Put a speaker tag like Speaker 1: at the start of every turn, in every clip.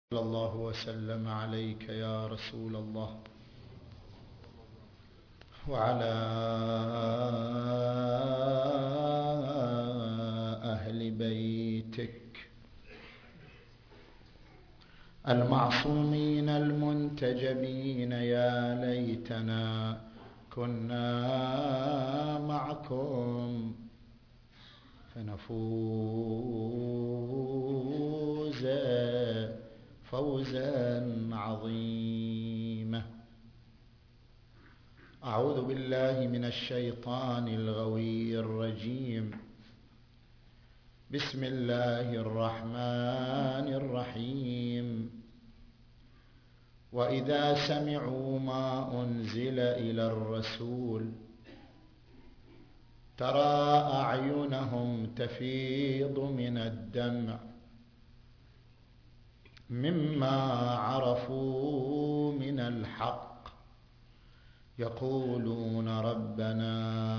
Speaker 1: صلى الله وسلم عليك يا رسول الله وعلى أهل بيتك المعصومين المنتجبين. يا ليتنا كنا معكم فنفوز فوزا عظيما. أعوذ بالله من الشيطان الغوي الرجيم. بسم الله الرحمن الرحيم. وإذا سمعوا ما أنزل إلى الرسول ترى أعينهم تفيض من الدمع مما عرفوا من الحق يقولون ربنا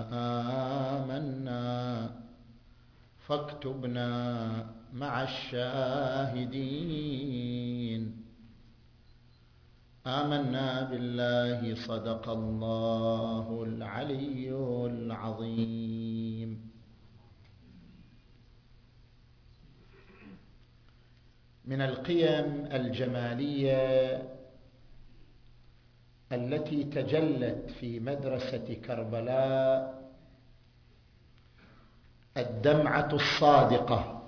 Speaker 1: آمنا فاكتبنا مع الشاهدين. آمنا بالله صدق الله العلي العظيم. من القيم الجمالية التي تجلت في مدرسة كربلاء الدمعة الصادقة.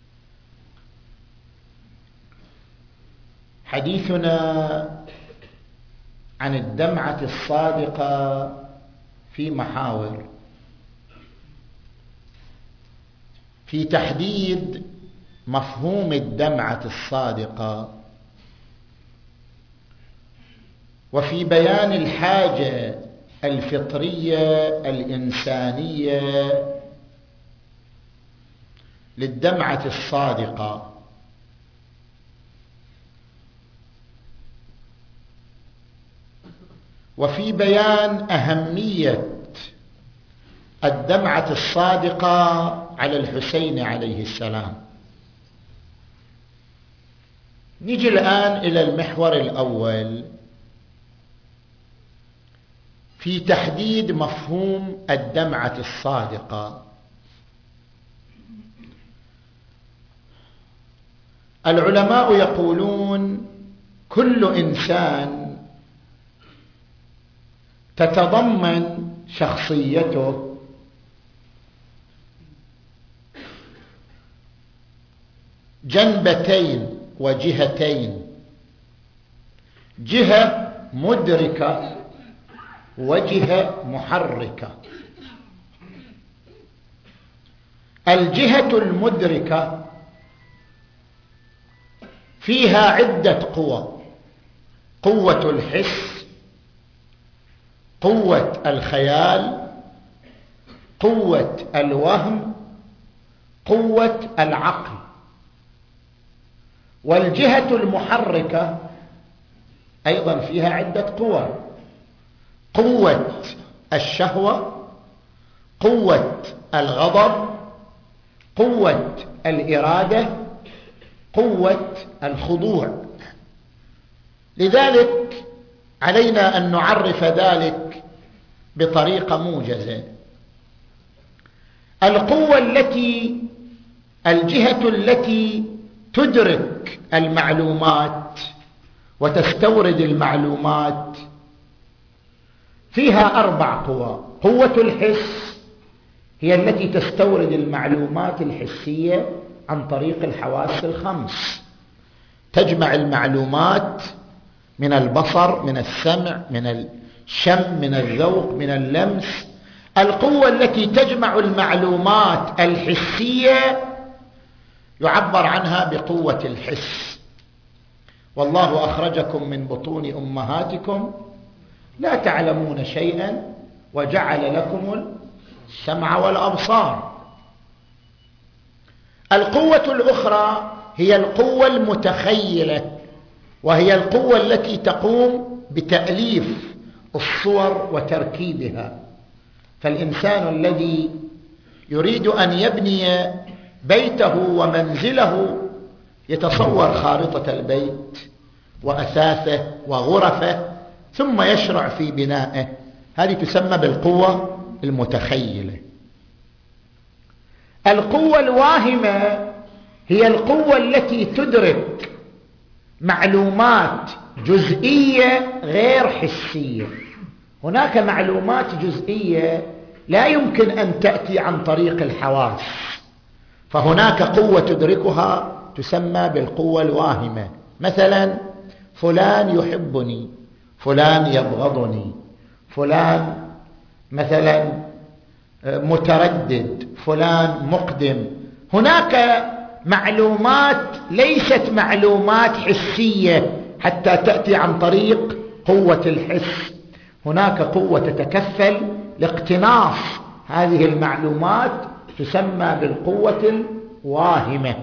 Speaker 1: حديثنا عن الدمعة الصادقة في محاور: في تحديد مفهوم الدمعة الصادقة، وفي بيان الحاجة الفطرية الإنسانية للدمعة الصادقة، وفي بيان أهمية الدمعة الصادقة على الحسين عليه السلام. نجي الآن إلى المحور الأول في تحديد مفهوم الدمعة الصادقة. العلماء يقولون كل إنسان تتضمن شخصيته جنبتين وجهتين، جهة مدركة وجهة محركة. الجهة المدركة فيها عدة قوى: قوة الحس، قوة الخيال، قوة الوهم، قوة العقل. والجهة المحركة أيضا فيها عدة قوى: قوة الشهوة، قوة الغضب، قوة الإرادة، قوة الخضوع. لذلك علينا أن نعرف ذلك بطريقة موجزة. القوة الجهة التي تدرك المعلومات وتستورد المعلومات فيها 4 قوى. قوة الحس هي التي تستورد المعلومات الحسية عن طريق الحواس ال5، تجمع المعلومات من البصر، من السمع، من الشم، من الذوق، من اللمس. القوة التي تجمع المعلومات الحسية يعبر عنها بقوة الحس. والله أخرجكم من بطون أمهاتكم لا تعلمون شيئا وجعل لكم السمع والأبصار. القوة الأخرى هي القوة المتخيلة، وهي القوة التي تقوم بتأليف الصور وتركيبها. فالإنسان الذي يريد أن يبني بيته ومنزله
Speaker 2: يتصور خارطة البيت وأثاثه وغرفه ثم يشرع في بنائه. هذه تسمى بالقوة المتخيلة. القوة الواهمة هي القوة التي تدرك معلومات جزئية غير حسية. هناك معلومات جزئية لا يمكن أن تأتي عن طريق الحواس، فهناك قوة تدركها تسمى بالقوة الواهمة. مثلا فلان يحبني، فلان يبغضني، فلان مثلا متردد، فلان مقدم. هناك معلومات ليست معلومات حسية حتى تأتي عن طريق قوة الحس. هناك قوة تتكفل لاقتناص هذه المعلومات تسمى بالقوة الواهمة.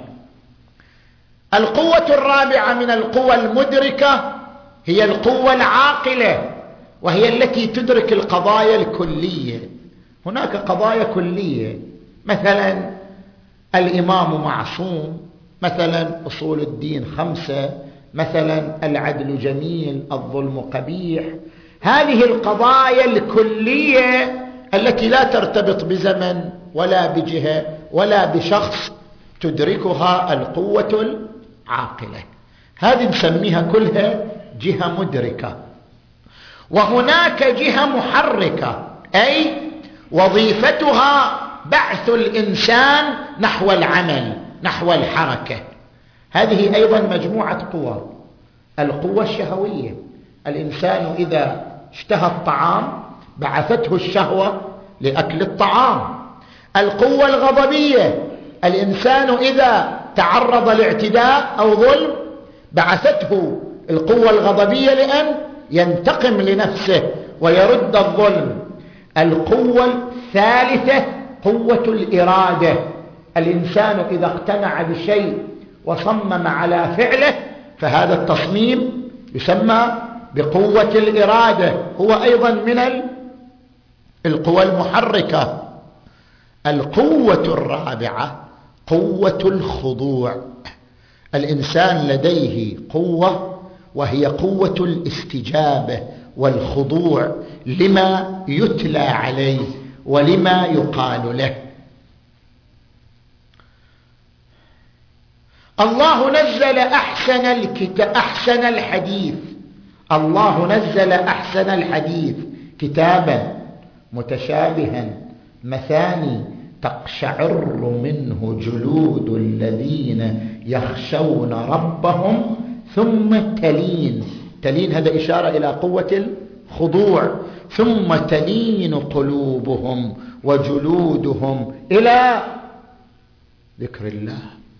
Speaker 2: القوة الرابعة من القوى المدركة هي القوة العاقلة، وهي التي تدرك القضايا الكلية. هناك قضايا كلية، مثلا الإمام معصوم، مثلا أصول الدين 5، مثلا العدل جميل، الظلم قبيح. هذه القضايا الكلية التي لا ترتبط بزمن ولا بجهة ولا بشخص تدركها القوة العاقلة. هذه نسميها كلها جهة مدركة. وهناك جهة محركة، أي وظيفتها بعث الإنسان نحو العمل، نحو الحركة. هذه أيضا مجموعة قوى. القوة الشهوية، الإنسان إذا اشتهى الطعام بعثته الشهوة لأكل الطعام. القوة الغضبية، الإنسان إذا تعرض لاعتداء أو ظلم بعثته القوة الغضبية لأن ينتقم لنفسه ويرد الظلم. القوة الثالثة قوة الإرادة، الإنسان إذا اقتنع بشيء وصمم على فعله فهذا التصميم يسمى بقوة الإرادة، هو أيضا من القوى المحركة. القوة الرابعة قوة الخضوع. الإنسان لديه قوة وهي قوة الاستجابة والخضوع لما يتلى عليه ولما يقال له. الله نزل أحسن الحديث، الله نزل أحسن الحديث كتابا متشابها مثاني تقشعر منه جلود الذين يخشون ربهم ثم تلين. تلين هذا إشارة إلى قوة الخضوع. ثم تلين قلوبهم وجلودهم إلى ذكر الله.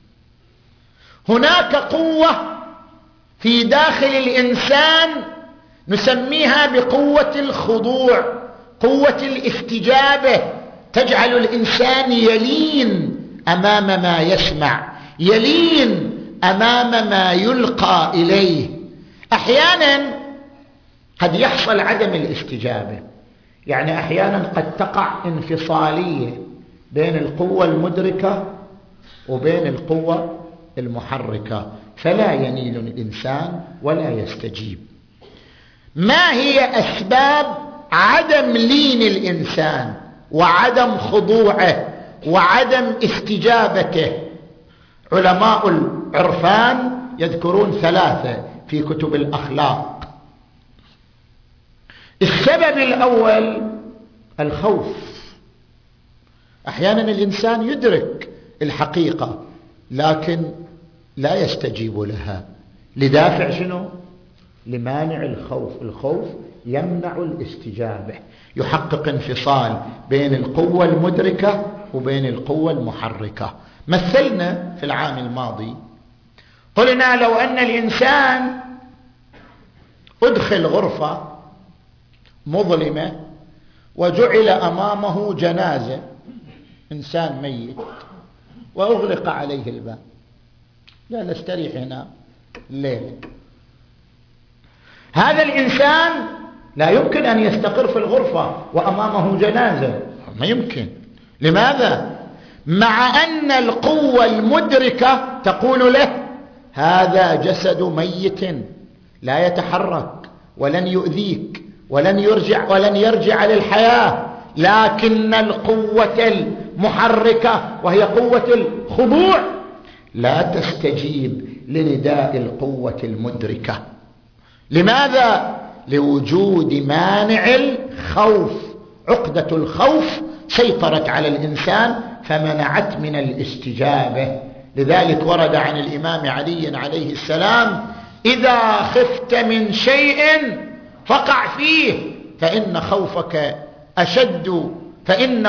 Speaker 2: هناك قوة في داخل الإنسان نسميها بقوة الخضوع، قوة الاستجابة، تجعل الإنسان يلين أمام ما يسمع، يلين أمام ما يلقى إليه. أحيانا قد يحصل عدم الاستجابة، يعني أحيانا قد تقع انفصالية بين القوة المدركة وبين القوة المحركة، فلا ينيل الإنسان ولا يستجيب. ما هي أسباب عدم لين الإنسان وعدم خضوعه وعدم استجابته؟ علماء العرفان يذكرون 3 في كتب الأخلاق. السبب الأول الخوف. أحيانا الإنسان يدرك الحقيقة لكن لا يستجيب لها لدافع شنو؟ لمانع الخوف. الخوف يمنع الاستجابة، يحقق انفصال بين القوة المدركة وبين القوة المحركة. مثلنا في العام الماضي قلنا لو أن الإنسان أدخل غرفة مظلمة وجعل أمامه جنازة، إنسان ميت، وأغلق عليه الباب، لا نستريح هنا الليلة، هذا الإنسان لا يمكن أن يستقر في الغرفة وأمامه جنازة، ما يمكن. لماذا؟ مع أن القوة المدركة تقول له هذا جسد ميت لا يتحرك ولن يؤذيك ولن يرجع للحياة، لكن القوة المحركة وهي قوة الخضوع لا تستجيب لنداء القوة المدركة. لماذا؟ لوجود مانع الخوف. عقدة الخوف سيطرت على الإنسان فمنعت من الاستجابة. لذلك ورد عن الإمام علي عليه السلام: إذا خفت من شيء فقع فيه فإن خوفك أشد، فإن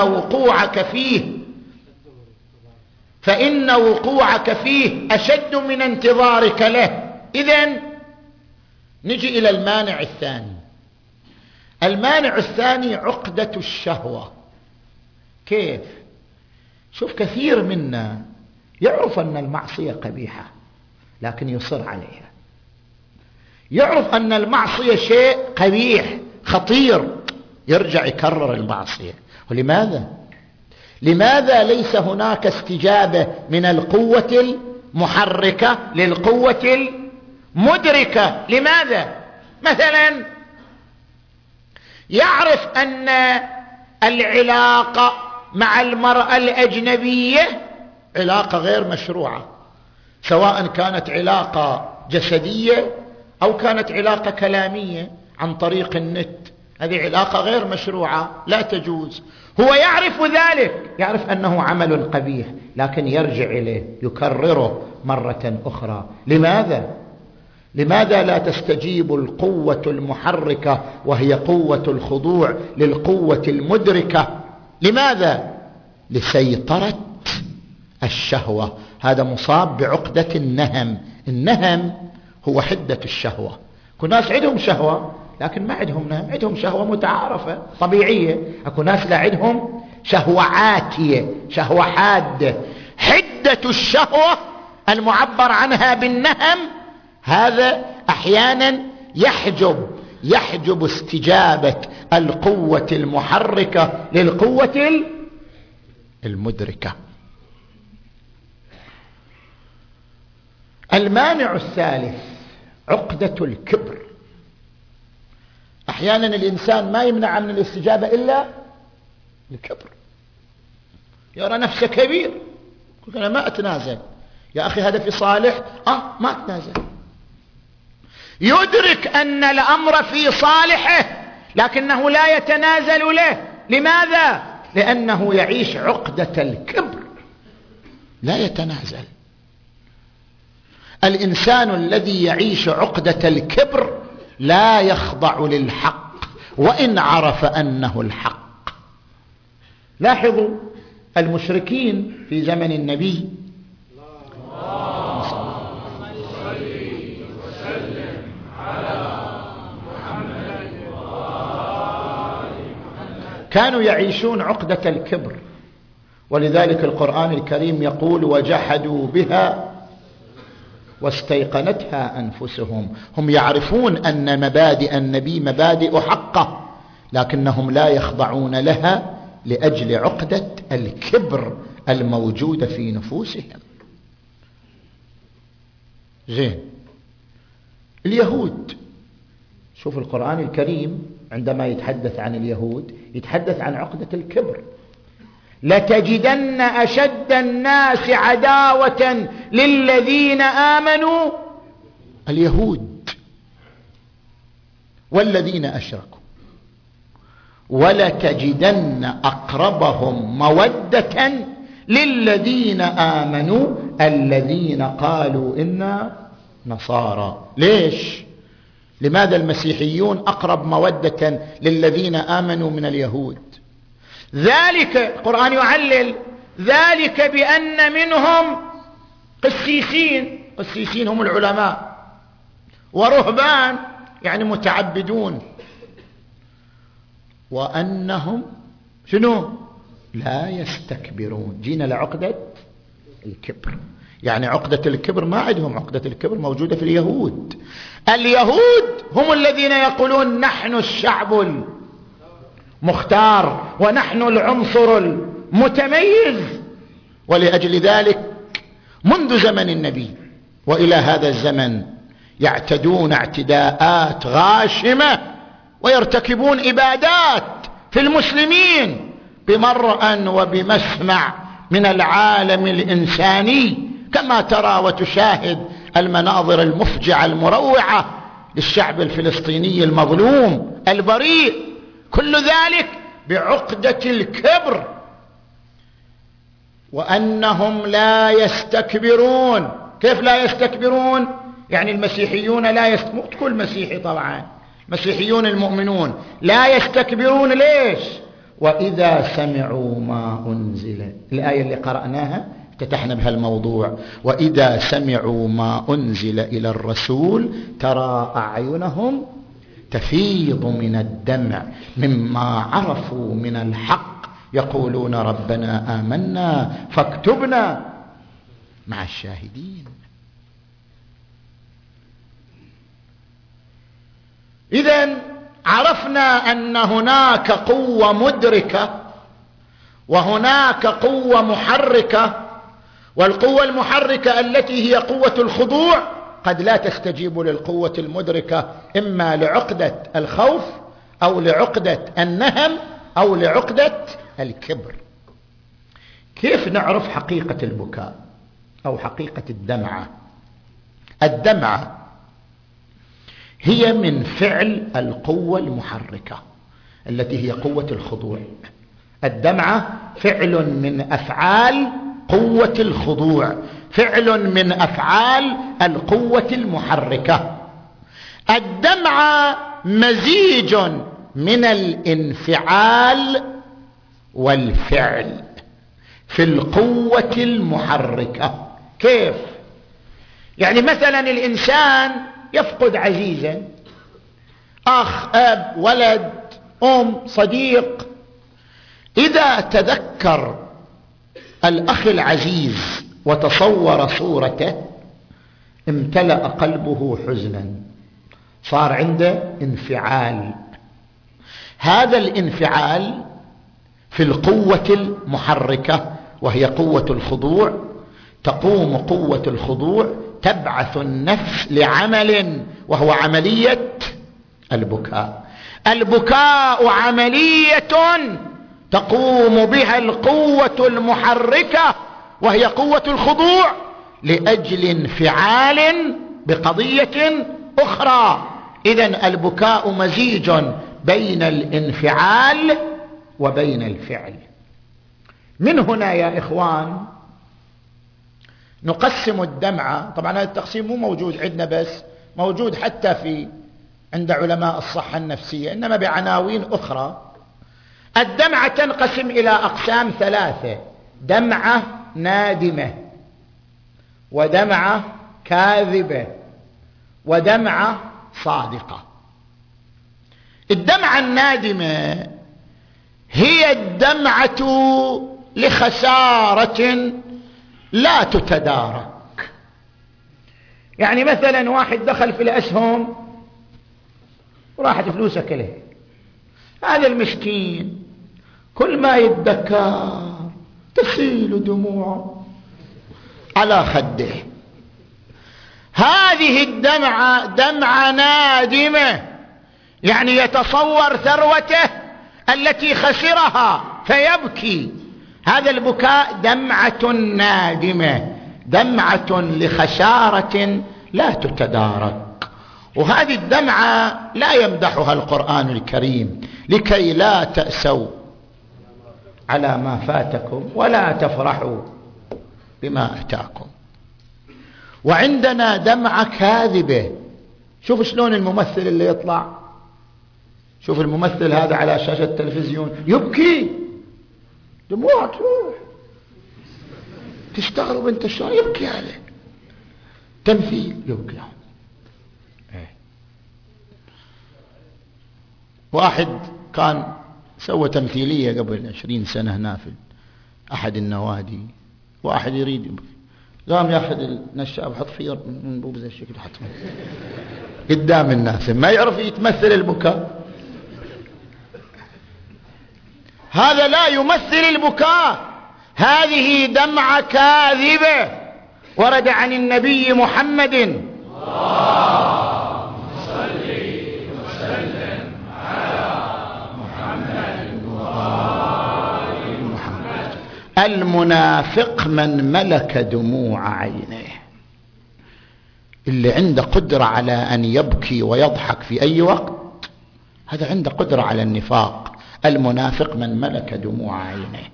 Speaker 2: وقوعك فيه أشد من انتظارك له. إذن نجي إلى المانع الثاني. المانع الثاني عقدة الشهوة. كيف؟ شوف، كثير منا يعرف أن المعصية قبيحة لكن يصر عليها، يعرف أن المعصية شيء قبيح خطير، يرجع يكرر المعصية. ولماذا؟ لماذا ليس هناك استجابة من القوة المحركة للقوة المدركة؟ لماذا؟ مثلا يعرف أن العلاقة مع المرأة الأجنبية علاقة غير مشروعة، سواء كانت علاقة جسدية أو كانت علاقة كلامية عن طريق النت، هذه علاقة غير مشروعة لا تجوز. هو يعرف ذلك، يعرف أنه عمل قبيح، لكن يرجع إليه يكرره مرة أخرى. لماذا لا تستجيب القوة المحركة وهي قوة الخضوع للقوة المدركة؟ لماذا؟ لسيطرة الشهوة. هذا مصاب بعقدة النهم. النهم هو حدة الشهوة. كل ناس عندهم شهوة لكن ما عندهم نهم، عندهم شهوة متعارفة طبيعية. أكو ناس لا عندهم شهوة عاتية، شهوة حادة. حدة الشهوة المعبر عنها بالنهم هذا أحيانا يحجب استجابة القوة المحركة للقوة المدركة. المانع الثالث عقدة الكبر. أحيانا الإنسان ما يمنع من الاستجابة إلا الكبر، يرى نفسه كبير، يقول أنا ما أتنازل. يا أخي هذا في صالح، ما أتنازل. يدرك أن الأمر في صالحه لكنه لا يتنازل له. لماذا؟ لأنه يعيش عقدة الكبر، لا يتنازل. الإنسان الذي يعيش عقدة الكبر لا يخضع للحق وإن عرف أنه الحق. لاحظوا المشركين في زمن النبي كانوا يعيشون عقدة الكبر، ولذلك القرآن الكريم يقول: وجحدوا بها واستيقنتها أنفسهم. هم يعرفون أن مبادئ النبي مبادئ حقه لكنهم لا يخضعون لها لأجل عقدة الكبر الموجودة في نفوسهم. زين، اليهود، شوف القرآن الكريم عندما يتحدث عن اليهود يتحدث عن عقدة الكبر. لتجدن أشد الناس عداوة للذين آمنوا اليهود والذين أشركوا ولتجدن أقربهم مودة للذين آمنوا الذين قالوا إنا نصارى. ليش؟ لماذا المسيحيون أقرب مودة للذين آمنوا من اليهود؟ ذلك القرآن يعلل ذلك بأن منهم قسيسين هم العلماء، ورهبان يعني متعبدون، وأنهم شنو؟ لا يستكبرون. جينا لعقدة الكبر، يعني عقدة الكبر ما عندهم. عقدة الكبر موجودة في اليهود. اليهود هم الذين يقولون نحن الشعب المختار ونحن العنصر المتميز. ولأجل ذلك منذ زمن النبي وإلى هذا الزمن يعتدون اعتداءات غاشمة ويرتكبون إبادات في المسلمين بمرأى وبمسمع من العالم الإنساني، كما ترى وتشاهد المناظر المفجعة المروعة للشعب الفلسطيني المظلوم البريء، كل ذلك بعقدة الكبر، وأنهم لا يستكبرون. كيف لا يستكبرون؟ يعني المسيحيون مو كل مسيحي طبعا، مسيحيون المؤمنون لا يستكبرون. ليش؟ وإذا سمعوا ما أنزل، الآية اللي قرأناها افتتحنا بها الموضوع، وإذا سمعوا ما أنزل إلى الرسول ترى أعينهم تفيض من الدمع مما عرفوا من الحق يقولون ربنا آمنا فاكتبنا مع الشاهدين. إذن عرفنا أن هناك قوة مدركة وهناك قوة محركة، والقوة المحركة التي هي قوة الخضوع قد لا تستجيب للقوة المدركة، إما لعقدة الخوف أو لعقدة النهم أو لعقدة الكبر. كيف نعرف حقيقة البكاء أو حقيقة الدمعة؟ الدمعة هي من فعل القوة المحركة التي هي قوة الخضوع. الدمعة فعل من أفعال قوة الخضوع، فعل من أفعال القوة المحركة. الدمعة مزيج من الانفعال والفعل في القوة المحركة. كيف؟ يعني مثلا الإنسان يفقد عزيزا، أخ، أب، ولد، أم، صديق، إذا تذكر الأخ العزيز وتصور صورته امتلأ قلبه حزنا، صار عنده انفعال. هذا الانفعال في القوة المحركة وهي قوة الخضوع. تقوم قوة الخضوع تبعث النفس لعمل وهو عملية البكاء. البكاء عملية تقوم بها القوة المحركة وهي قوة الخضوع لأجل انفعال بقضية أخرى. إذن البكاء مزيج بين الانفعال وبين الفعل. من هنا يا إخوان نقسم الدمعة. طبعا هذا التقسيم مو موجود عندنا بس، موجود حتى عند علماء الصحة النفسية، إنما بعناوين أخرى. الدمعة تنقسم إلى أقسام ثلاثة: دمعة نادمة، ودمعة كاذبة، ودمعة صادقة. الدمعة النادمة هي الدمعة لخسارة لا تتدارك. يعني مثلا واحد دخل في الأسهم وراحت فلوسه كله، هذا المسكين كل ما يتذكر تسيل دموعه على خده. هذه الدمعة دمعة نادمة، يعني يتصور ثروته التي خسرها فيبكي. هذا البكاء دمعة نادمة، دمعة لخسارة لا تتدارك. وهذه الدمعة لا يمدحها القرآن الكريم: لكي لا تأسوا على ما فاتكم ولا تفرحوا بما أتاكم. وعندنا دمعة كاذبة. شوف شلون الممثل اللي يطلع، شوف الممثل هذا على شاشة التلفزيون يبكي، دموعك تروح، تستغرب انت شلون يبكي عليه. تمثيل يبكي. واحد كان سوى تمثيلية قبل 20 سنة هنا في أحد النوادي، واحد يريد قام ياخذ النشاب وحط فيه من بوب زي الشكل حط قدام الناس، ما يعرف يتمثل البكاء. هذا لا يمثل البكاء، هذه دمعة كاذبة. ورد عن النبي محمد
Speaker 1: اللهم صل وسلم على محمد وآل محمد.
Speaker 2: المنافق من ملك دموع عينه، اللي عنده قدرة على أن يبكي ويضحك في أي وقت، هذا عنده قدرة على النفاق. المنافق من ملك دموع عينه.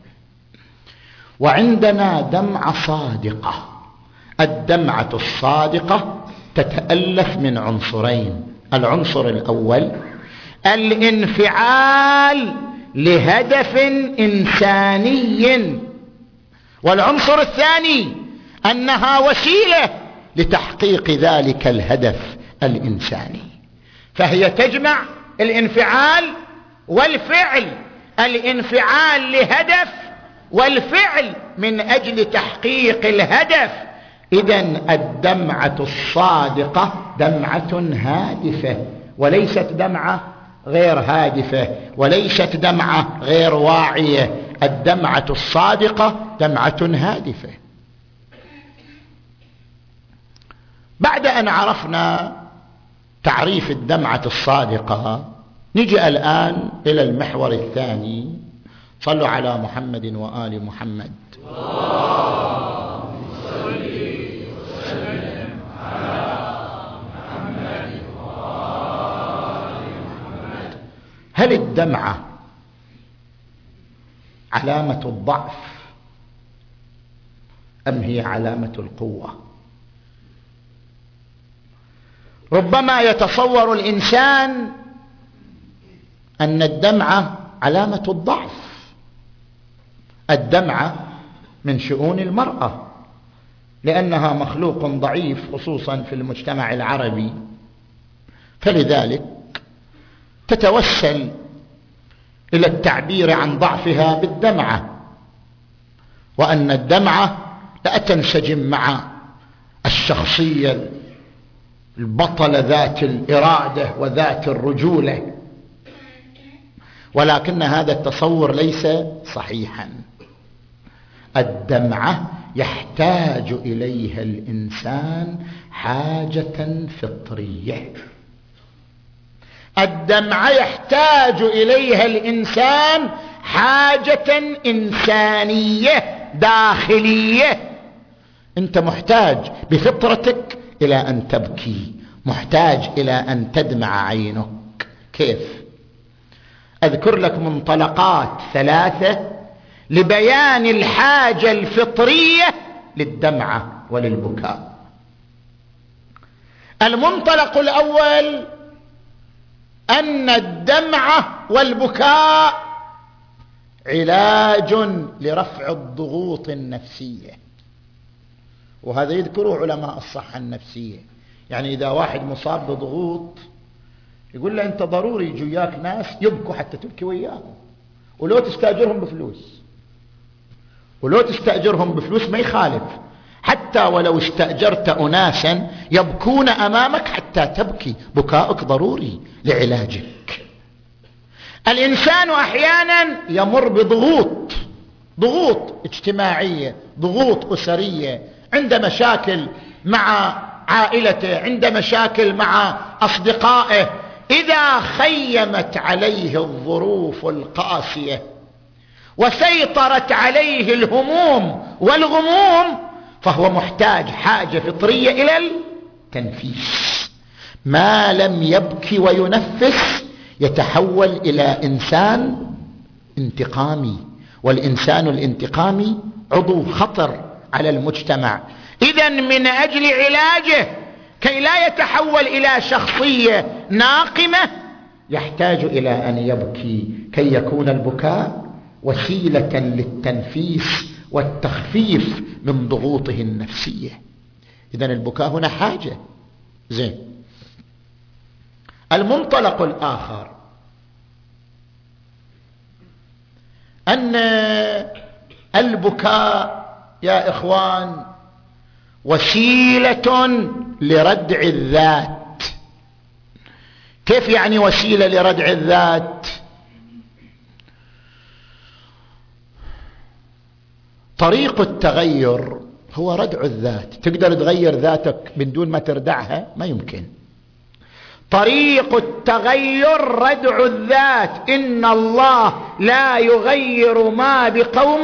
Speaker 2: وعندنا دمعة صادقة. الدمعة الصادقة تتألف من عنصرين: العنصر الأول الانفعال لهدف إنساني، والعنصر الثاني أنها وسيلة لتحقيق ذلك الهدف الإنساني. فهي تجمع الانفعال والفعل، الانفعال لهدف والفعل من أجل تحقيق الهدف. إذن الدمعة الصادقة دمعة هادفة، وليست دمعة غير هادفة، وليست دمعة غير واعية. الدمعة الصادقة دمعة هادفة. بعد أن عرفنا تعريف الدمعة الصادقة، نجي الآن إلى المحور الثاني. صلوا على محمد وآل محمد.
Speaker 1: اللهم صل وسلم على محمد وآل محمد.
Speaker 2: هل الدمعة علامة الضعف أم هي علامة القوة؟ ربما يتصور الإنسان أن الدمعة علامة الضعف. الدمعة من شؤون المرأة، لأنها مخلوق ضعيف خصوصا في المجتمع العربي، فلذلك تتوسل إلى التعبير عن ضعفها بالدمعة، وأن الدمعة لا تنسجم مع الشخصية البطلة ذات الإرادة وذات الرجولة. ولكن هذا التصور ليس صحيحا. الدمعة يحتاج إليها الإنسان حاجة فطرية. الدمعة يحتاج إليها الإنسان حاجة إنسانية داخلية. أنت محتاج بفطرتك إلى أن تبكي، محتاج إلى أن تدمع عينك. كيف؟ أذكر لك منطلقات 3 لبيان الحاجة الفطرية للدمعة وللبكاء. المنطلق الأول أن الدمعة والبكاء علاج لرفع الضغوط النفسية، وهذا يذكره علماء الصحة النفسية. يعني إذا واحد مصاب بضغوط يقول له أنت ضروري يجياك ناس يبكوا حتى تبكي وياهم، ولو تستأجرهم بفلوس، ولو تستأجرهم بفلوس ما يخالف، حتى ولو استأجرت أناسا يبكون أمامك حتى تبكي، بكاؤك ضروري لعلاجك. الإنسان أحيانا يمر بضغوط، ضغوط اجتماعية، ضغوط أسرية، عند مشاكل مع عائلته، عند مشاكل مع أصدقائه. إذا خيمت عليه الظروف القاسية وسيطرت عليه الهموم والغموم، فهو محتاج حاجة فطرية إلى التنفيس. ما لم يبكي وينفس يتحول إلى إنسان انتقامي، والإنسان الانتقامي عضو خطر على المجتمع. إذن من أجل علاجه كي لا يتحول إلى شخصية ناقمة يحتاج إلى أن يبكي، كي يكون البكاء وسيلة للتنفيس والتخفيف من ضغوطه النفسية. إذن البكاء هنا حاجة. زين. المنطلق الآخر أن البكاء يا إخوان وسيلة لردع الذات. كيف يعني وسيلة لردع الذات؟ طريق التغير هو ردع الذات. تقدر تغير ذاتك من دون ما تردعها؟ ما يمكن. طريق التغير ردع الذات. إن الله لا يغير ما بقوم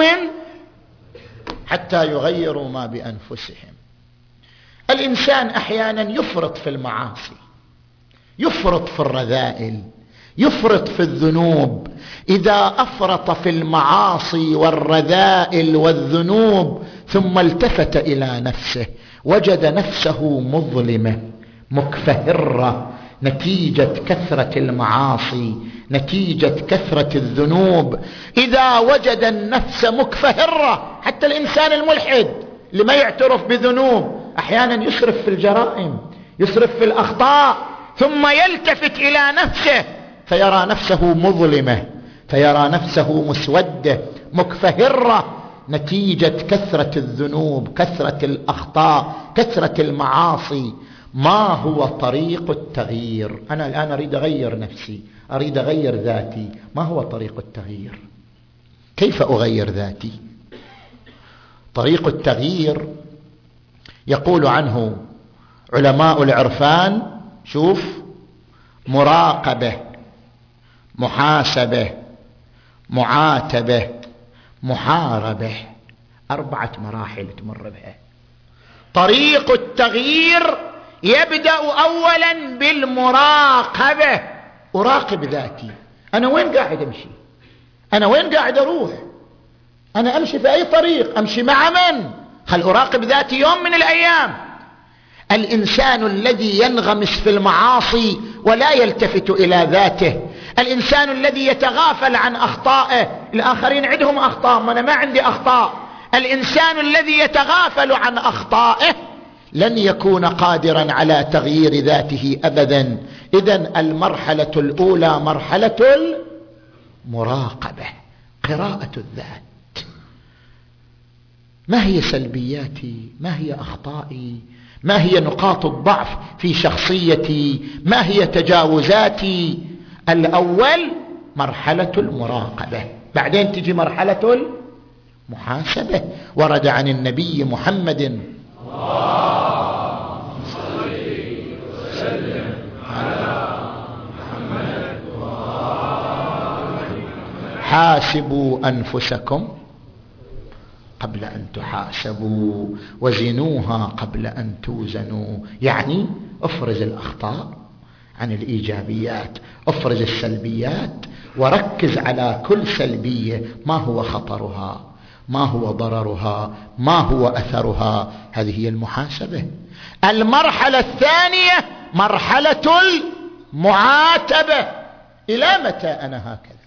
Speaker 2: حتى يغيروا ما بأنفسهم. الإنسان أحيانا يفرط في المعاصي، يفرط في الرذائل، يفرط في الذنوب. إذا أفرط في المعاصي والرذائل والذنوب ثم التفت إلى نفسه وجد نفسه مظلمة مكفهرة نتيجة كثرة المعاصي، نتيجة كثرة الذنوب. إذا وجد النفس مكفهرة، حتى الإنسان الملحد اللي ما يعترف بذنوب أحيانا يسرف في الجرائم، يسرف في الأخطاء، ثم يلتفت إلى نفسه فيرى نفسه مظلمة، فيرى نفسه مسودة مكفهرة نتيجة كثرة الذنوب، كثرة الأخطاء، كثرة المعاصي. ما هو طريق التغيير؟ أنا الآن أريد أغير نفسي، أريد أغير ذاتي. ما هو طريق التغيير؟ كيف أغير ذاتي؟ طريق التغيير يقول عنه علماء العرفان، شوف: مراقبة، محاسبة، معاتبة، محاربة. 4 مراحل تمر بها. طريق التغيير يبدأ أولا بالمراقبة. أراقب ذاتي. أنا وين قاعد أمشي؟ أنا وين قاعد أروح؟ أنا أمشي في أي طريق؟ أمشي مع من؟ خل أراقب ذاتي يوم من الأيام. الإنسان الذي ينغمس في المعاصي ولا يلتفت إلى ذاته، الإنسان الذي يتغافل عن أخطائه، الآخرين عندهم أخطاء وأنا ما عندي أخطاء، الإنسان الذي يتغافل عن أخطائه لن يكون قادرا على تغيير ذاته أبدا. إذن المرحلة الأولى مرحلة المراقبة، قراءة الذات. ما هي سلبياتي؟ ما هي أخطائي؟ ما هي نقاط الضعف في شخصيتي؟ ما هي تجاوزاتي؟ الأول مرحلة المراقبة، بعدين تجي مرحلة المحاسبة. ورد عن النبي محمد حاسبوا أنفسكم قبل أن تحاسبوا وزنوها قبل أن توزنوا. يعني افرز الأخطاء عن الإيجابيات، افرز السلبيات وركز على كل سلبية، ما هو خطرها، ما هو ضررها، ما هو أثرها. هذه هي المحاسبة. المرحلة الثانية مرحلة المعاتبة. إلى متى أنا هكذا؟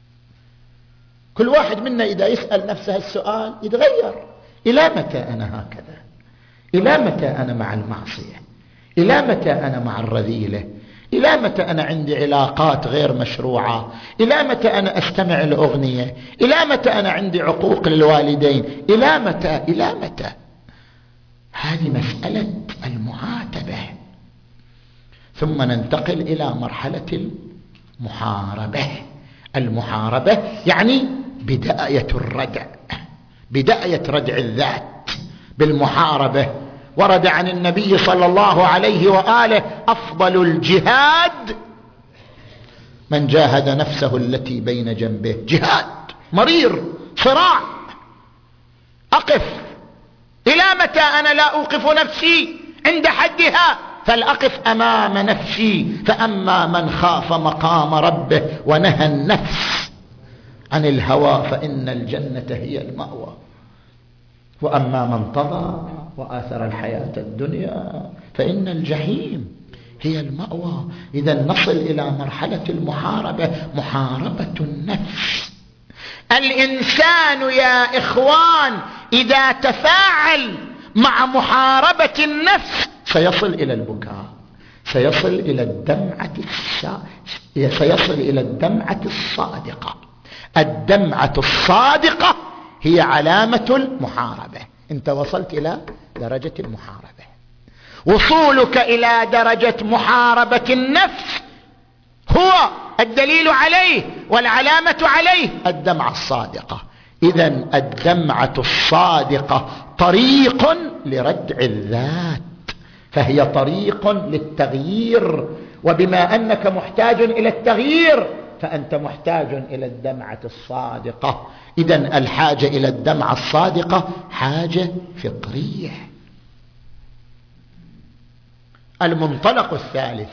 Speaker 2: كل واحد منا إذا يسأل نفسه السؤال يتغير. إلى متى أنا هكذا؟ إلى متى أنا مع المعصية؟ إلى متى أنا مع الرذيلة؟ إلى متى أنا عندي علاقات غير مشروعة؟ إلى متى أنا أستمع الأغنية؟ إلى متى أنا عندي عقوق للوالدين؟ إلى متى؟ إلى متى؟ هذه مسألة المعاتبة. ثم ننتقل إلى مرحلة المحاربة. المحاربة يعني بداية الردع، بداية ردع الذات بالمحاربة. ورد عن النبي صلى الله عليه وآله: أفضل الجهاد من جاهد نفسه التي بين جنبه. جهاد مرير، صراع. أقف. إلى متى أنا لا أوقف نفسي عند حدها؟ فلأقف أمام نفسي. فأما من خاف مقام ربه ونهى النفس عن الهوى فإن الجنة هي المأوى، وأما من طغى وآثر الحياة الدنيا فإن الجحيم هي المأوى. إذا نصل إلى مرحلة المحاربة، محاربة النفس. الإنسان يا إخوان إذا تفاعل مع محاربة النفس سيصل إلى البكاء، سيصل إلى الدمعة الصادقة. الدمعة الصادقة هي علامة المحاربة. أنت وصلت إلى درجة المحاربة. وصولك إلى درجة محاربة النفس هو الدليل عليه والعلامة عليه الدمعة الصادقة. إذن الدمعة الصادقة طريق لردع الذات، فهي طريق للتغيير، وبما أنك محتاج إلى التغيير فأنت محتاج إلى الدمعة الصادقة. إذن الحاجة إلى الدمعة الصادقة حاجة فطرية. المنطلق الثالث: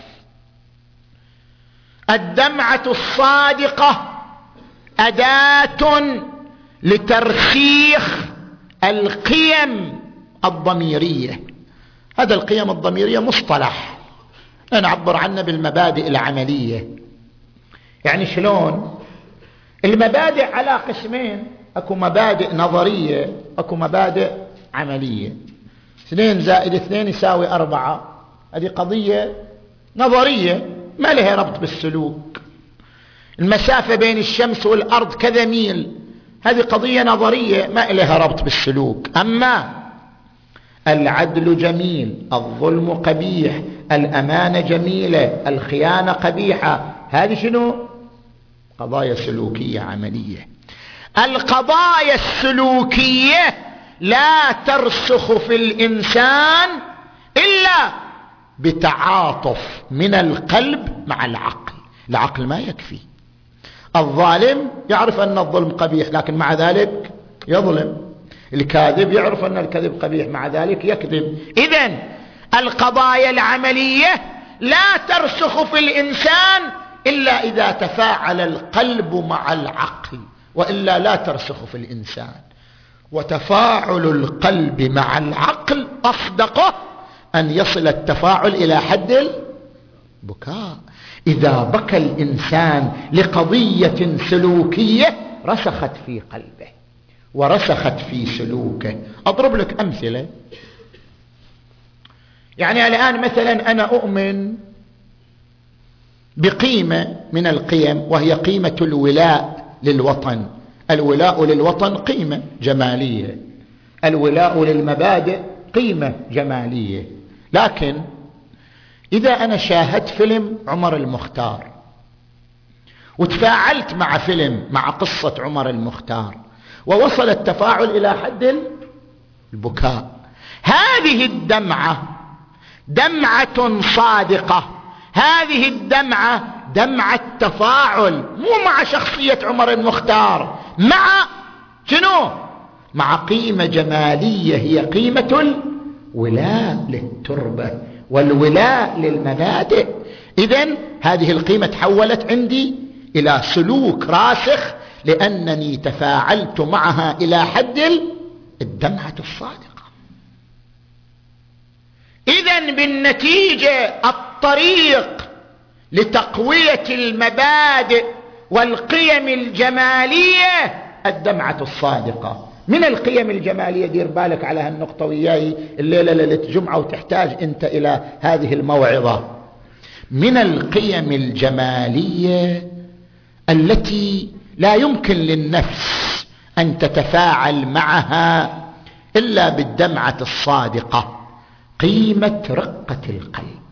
Speaker 2: الدمعة الصادقة أداة لترسيخ القيم الضميرية. هذا القيم الضميرية مصطلح نعبر عنه بالمبادئ العملية. يعني شلون؟ المبادئ على قسمين: اكو مبادئ نظرية، اكو مبادئ عملية. 2 زائد 2 يساوي 4، هذه قضية نظرية ما لها ربط بالسلوك. المسافة بين الشمس والأرض كذا ميل، هذه قضية نظرية ما لها ربط بالسلوك. أما العدل جميل، الظلم قبيح، الأمانة جميلة، الخيانة قبيحة، هذه شنو؟ قضايا سلوكية عملية. القضايا السلوكية لا ترسخ في الإنسان إلا بتعاطف من القلب مع العقل. العقل ما يكفي. الظالم يعرف أن الظلم قبيح لكن مع ذلك يظلم. الكاذب يعرف أن الكذب قبيح مع ذلك يكذب. إذن القضايا العملية لا ترسخ في الإنسان إلا إذا تفاعل القلب مع العقل، وإلا لا ترسخ في الإنسان. وتفاعل القلب مع العقل أصدقه أن يصل التفاعل إلى حد البكاء. إذا بكى الإنسان لقضية سلوكية رسخت في قلبه ورسخت في سلوكه. أضرب لك أمثلة. يعني الآن مثلا أنا أؤمن بقيمة من القيم وهي قيمة الولاء للوطن. الولاء للوطن قيمة جمالية، الولاء للمبادئ قيمة جمالية. لكن إذا أنا شاهدت فيلم عمر المختار وتفاعلت مع فيلم مع قصة عمر المختار ووصل التفاعل إلى حد البكاء، هذه الدمعة دمعة صادقة. هذه الدمعة دمعة تفاعل، مو مع شخصية عمر المختار، مع شنو؟ مع قيمة جمالية هي قيمة الولاء للتربة والولاء للمبادئ. إذن هذه القيمة تحولت عندي إلى سلوك راسخ لأنني تفاعلت معها إلى حد الدمعة الصادقة. إذن بالنتيجة الطريق لتقوية المبادئ والقيم الجمالية الدمعة الصادقة. من القيم الجمالية، دير بالك على هالنقطة وياي الليلة ليلة جمعة وتحتاج أنت إلى هذه الموعظة. من القيم الجمالية التي لا يمكن للنفس أن تتفاعل معها إلا بالدمعة الصادقة قيمة رقة القلب.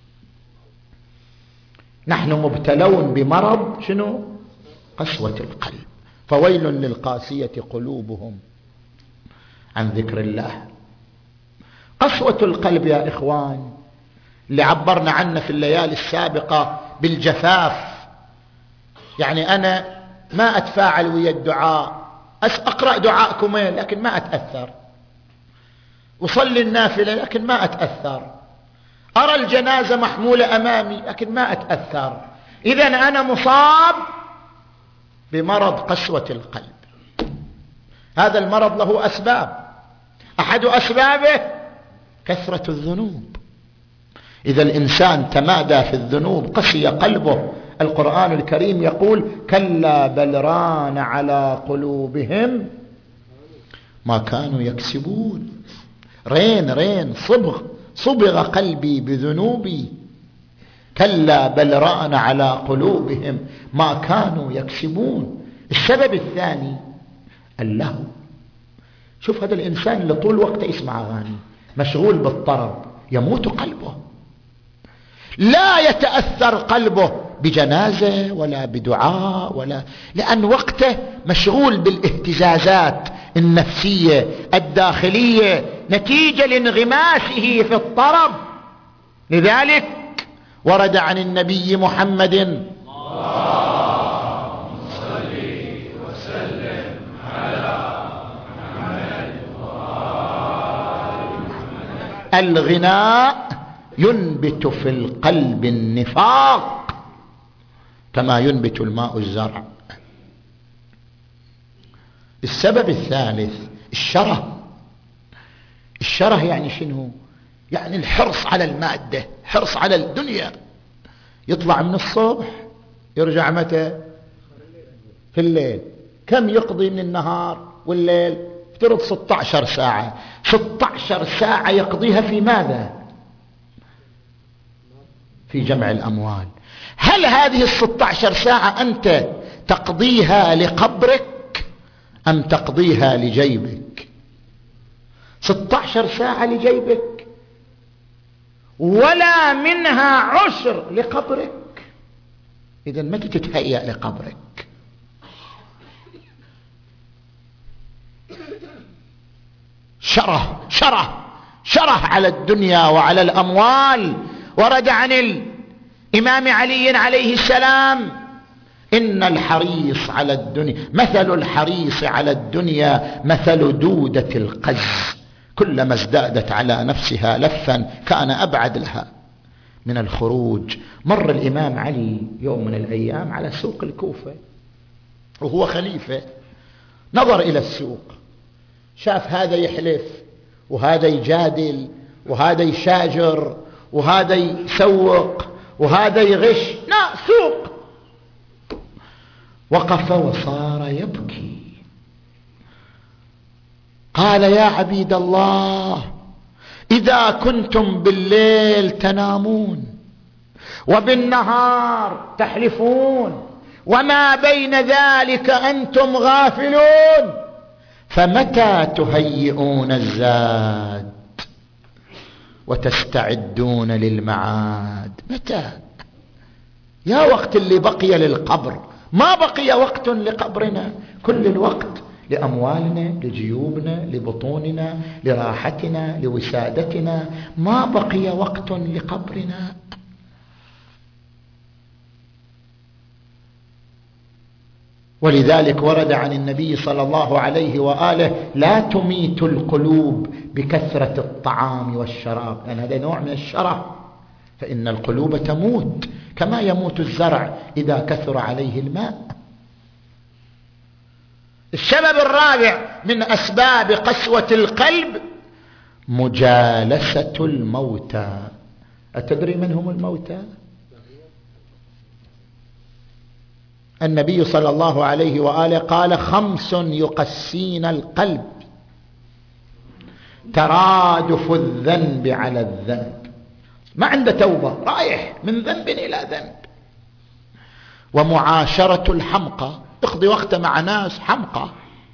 Speaker 2: نحن مبتلون بمرض شنو؟ قسوة القلب. فويل للقاسية قلوبهم عن ذكر الله. قسوة القلب يا إخوان اللي عبرنا عنه في الليالي السابقة بالجفاف. يعني أنا ما أتفاعل ويا الدعاء، أقرأ دعاءكم لكن ما أتأثر، أصلي النافلة لكن ما أتأثر، أرى الجنازة محمولة أمامي لكن ما أتأثر. إذن أنا مصاب بمرض قسوة القلب. هذا المرض له أسباب، أحد أسبابه كثرة الذنوب. إذا الإنسان تمادى في الذنوب قسي قلبه. القرآن الكريم يقول كلا بل ران على قلوبهم ما كانوا يكسبون. رين صبغ قلبي بذنوبي. كلا بل ران على قلوبهم ما كانوا يكسبون. السبب الثاني اللهو. شوف هذا الإنسان اللي طول وقته يسمع أغاني مشغول بالطرب يموت قلبه، لا يتأثر قلبه بجنازة ولا بدعاء لأن وقته مشغول بالاهتزازات النفسية الداخلية نتيجة لانغماسه في الطرب. لذلك ورد عن النبي محمد اللهم صل وسلم على محمد الغناء ينبت في القلب النفاق كما ينبت الماء الزرع. السبب الثالث الشره يعني شنو؟ يعني الحرص على المادة، حرص على الدنيا. يطلع من الصبح يرجع متى؟ في الليل. كم يقضي من النهار والليل؟ افترض 16 ساعة. 16 ساعة يقضيها في ماذا؟ في جمع الأموال. هل هذه 16 ساعة أنت تقضيها لقبرك أم تقضيها لجيبك؟ 16 ساعة لجيبك ولا منها عشر لقبرك. إذا متى تتهيأ لقبرك؟ شره على الدنيا وعلى الأموال. ورد عن الإمام علي عليه السلام إن الحريص على الدنيا مثل الحريص على الدنيا مثل دودة القز، كلما ازدادت على نفسها لفا كان أبعد لها من الخروج. مر الإمام علي يوم من الأيام على سوق الكوفة وهو خليفة، نظر إلى السوق، شاف هذا يحلف وهذا يجادل وهذا يشاجر وهذا يسوق وهذا يغش، لا سوق. وقف وصار يبكي. قال يا عبيد الله، إذا كنتم بالليل تنامون وبالنهار تحلفون وما بين ذلك أنتم غافلون، فمتى تهيئون الزاد وتستعدون للمعاد؟ متى؟ يا وقت اللي بقي للقبر، ما بقي وقت لقبرنا. كل الوقت لأموالنا، لجيوبنا، لبطوننا، لراحتنا، لوسادتنا، ما بقي وقت لقبرنا. ولذلك ورد عن النبي صلى الله عليه وآله لا تميت القلوب بكثرة الطعام والشراب، لأن هذا نوع من الشره، فإن القلوب تموت كما يموت الزرع إذا كثر عليه الماء. السبب الرابع من أسباب قسوة القلب مجالسة الموتى. أتدري من هم الموتى؟ النبي صلى الله عليه وآله قال 5 يقسين القلب: ترادف الذنب على الذنب، ما عنده توبة، رايح من ذنب إلى ذنب. ومعاشرة الحمقى، يقضي وقته مع ناس حمقى.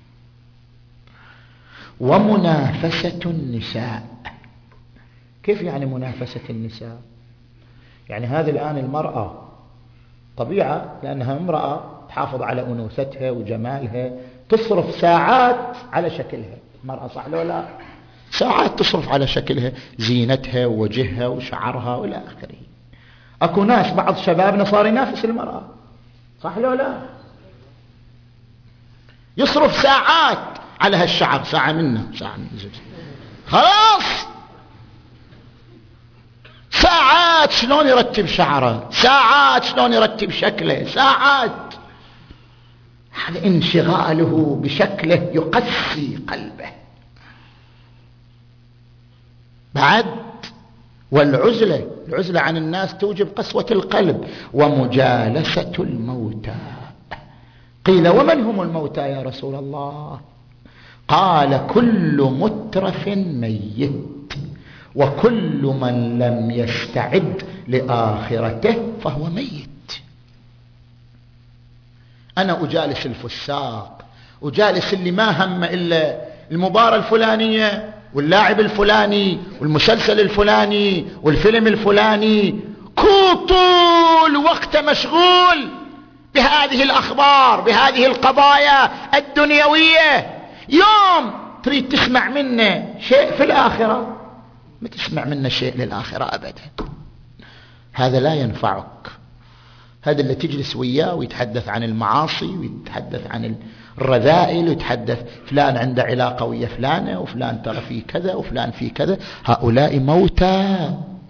Speaker 2: ومنافسة النساء. كيف يعني منافسة النساء؟ يعني هذه الآن المرأة طبيعة، لأنها امرأة تحافظ على أنوثتها وجمالها، تصرف ساعات على شكلها. المرأة صح لو لا؟ ساعات تصرف على شكلها، زينتها ووجهها وشعرها وإلى آخره. أكو ناس بعض شبابنا صار ينافس المرأة، صح لو لا؟ يصرف ساعات على هالشعر، ساعة منه ساعة من زوجته، خلاص ساعات شلون يرتب شعره، ساعات شلون يرتب شكله، ساعات. هذا انشغاله بشكله يقسي قلبه. بعد والعزلة، العزلة عن الناس توجب قسوة القلب. ومجالسة الموتى. قيل ومن هم الموتى يا رسول الله؟ قال كل مترف ميت، وكل من لم يستعد لآخرته فهو ميت. أنا أجالس الفساق، أجالس اللي ما هم إلا المباراة الفلانية واللاعب الفلاني والمسلسل الفلاني والفيلم الفلاني، طول وقت مشغول بهذه الأخبار، بهذه القضايا الدنيوية. يوم تريد تسمع منه شيء في الآخرة ما تسمع منه شيء للآخرة أبدا. هذا لا ينفعك. هذا اللي تجلس وياه ويتحدث عن المعاصي ويتحدث عن الرذائل ويتحدث فلان عنده علاقة ويا فلانة وفلان ترى فيه كذا وفلان فيه كذا. هؤلاء موتى،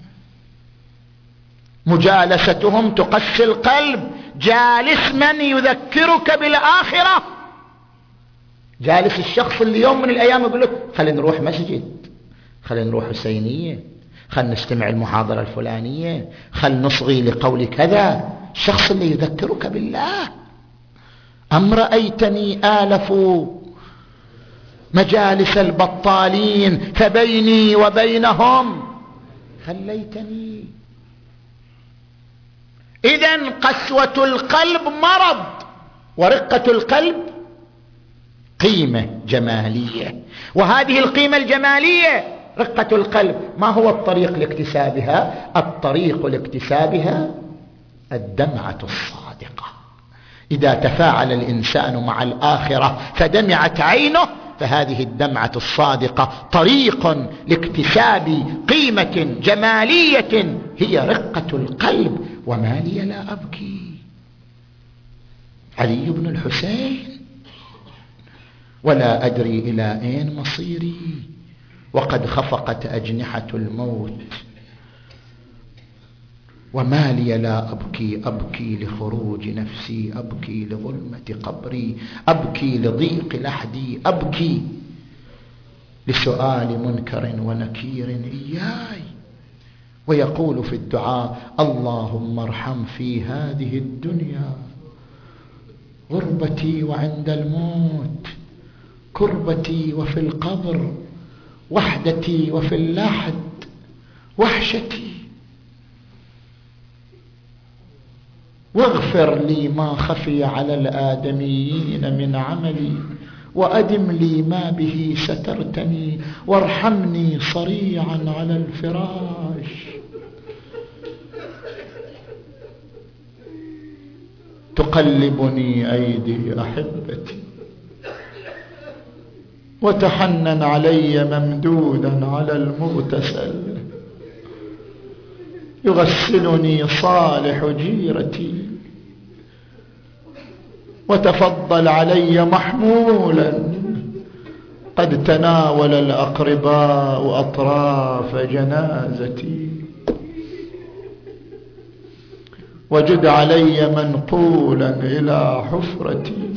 Speaker 2: مجالستهم تقسي القلب. جالس من يذكرك بالآخرة، جالس الشخص اللي يوم من الأيام يقول لك خلينا نروح مسجد، خلينا نروح حسينية، خلينا نستمع المحاضرة الفلانية، خلينا نصغي لقول كذا. الشخص اللي يذكرك بالله. أم رأيتني آلف مجالس البطالين فبيني وبينهم خليتني. إذن قسوة القلب مرض، ورقة القلب قيمة جمالية. وهذه القيمة الجمالية رقة القلب ما هو الطريق لاكتسابها؟ الطريق لاكتسابها الدمعة الصادقة. إذا تفاعل الإنسان مع الآخرة فدمعت عينه، فهذه الدمعة الصادقة طريق لاكتساب قيمة جمالية هي رقة القلب. وما لي لا أبكي. علي بن الحسين ولا أدري إلى أين مصيري وقد خفقت أجنحة الموت. وما لي لا أبكي، أبكي لخروج نفسي، أبكي لظلمة قبري، أبكي لضيق لحدي، أبكي لسؤال منكر ونكير إياي. ويقول في الدعاء اللهم ارحم في هذه الدنيا غربتي وعند الموت، كربتي وفي القبر، وحدتي وفي اللحد، وحشتي، واغفر لي ما خفي على الآدميين من عملي، وأدم لي ما به سترتني، وارحمني صريعا على الفراش. تقلبني أيدي أحبتي وتحنن علي ممدودا على المغتسل، يغسلني صالح جيرتي وتفضل علي محمولا قد تناول الأقرباء أطراف جنازتي، وجد علي منقولا إلى حفرتي.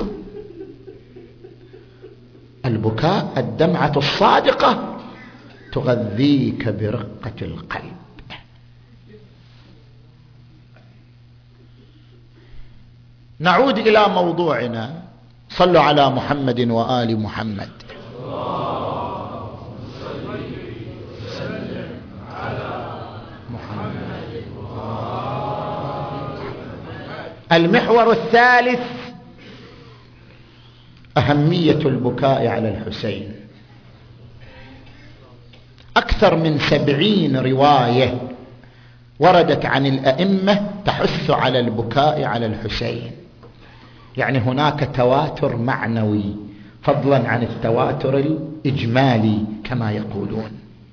Speaker 2: البكاء الدمعة الصادقة تغذيك برقة القلب. نعود إلى موضوعنا. صلوا على محمد وآل محمد. المحور الثالث أهمية البكاء على الحسين. أكثر من 70 رواية وردت عن الأئمة تحث على البكاء على الحسين. يعني هناك تواتر معنوي فضلا عن التواتر الإجمالي كما يقولون.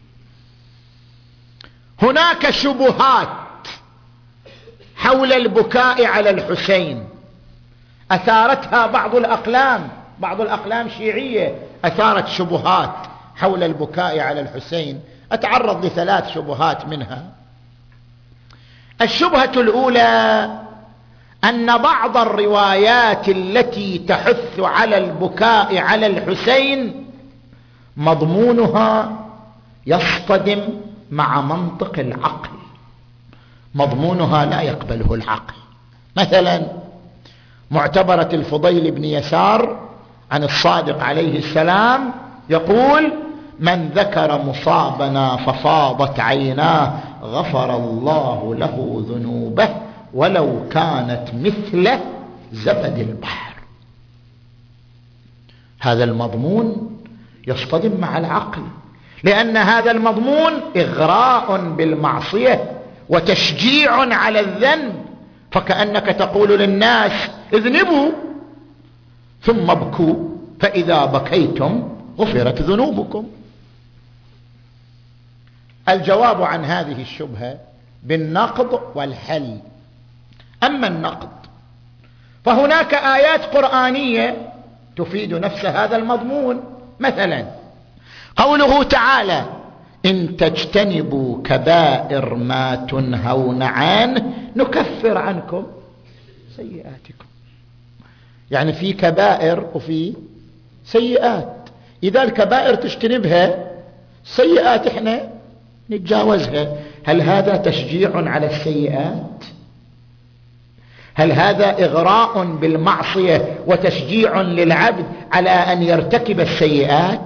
Speaker 2: هناك شبهات حول البكاء على الحسين أثارتها بعض الأقلام الشيعية أثارت شبهات حول البكاء على الحسين. أتعرض ل3 شبهات منها. الشبهة الأولى أن بعض الروايات التي تحث على البكاء على الحسين مضمونها يصطدم مع منطق العقل، مضمونها لا يقبله العقل. مثلا معتبرة الفضيل بن يسار عن الصادق عليه السلام يقول من ذكر مصابنا ففاضت عيناه غفر الله له ذنوبه ولو كانت مثل زبد البحر. هذا المضمون يصطدم مع العقل، لأن هذا المضمون إغراء بالمعصية وتشجيع على الذنب، فكأنك تقول للناس اذنبوا ثم ابكوا، فإذا بكيتم غفرت ذنوبكم. الجواب عن هذه الشبهة بالنقض والحل. أما النقض فهناك آيات قرآنية تفيد نفس هذا المضمون. مثلا قوله تعالى إن تجتنبوا كبائر ما تنهون عنه نكفر عنكم سيئاتكم. يعني في كبائر وفي سيئات، إذا الكبائر تجتنبها سيئات احنا نتجاوزها. هل هذا تشجيع على السيئات؟ هل هذا إغراء بالمعصية وتشجيع للعبد على أن يرتكب السيئات؟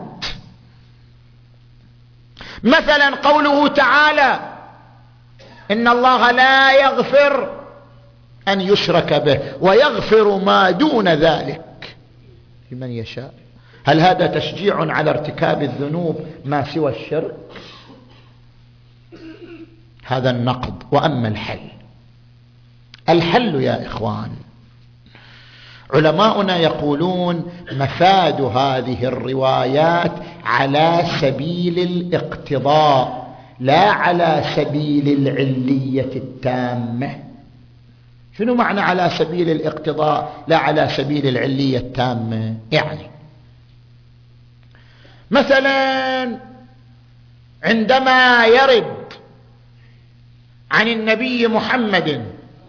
Speaker 2: مثلا قوله تعالى إن الله لا يغفر أن يشرك به ويغفر ما دون ذلك لمن يشاء. هل هذا تشجيع على ارتكاب الذنوب ما سوى الشرك؟ هذا النقض. وأما الحل يا إخوان، علماؤنا يقولون مفاد هذه الروايات على سبيل الاقتضاء لا على سبيل العلية التامة. شنو معنى على سبيل الاقتضاء لا على سبيل العلية التامة؟ يعني مثلا عندما يرد عن النبي محمد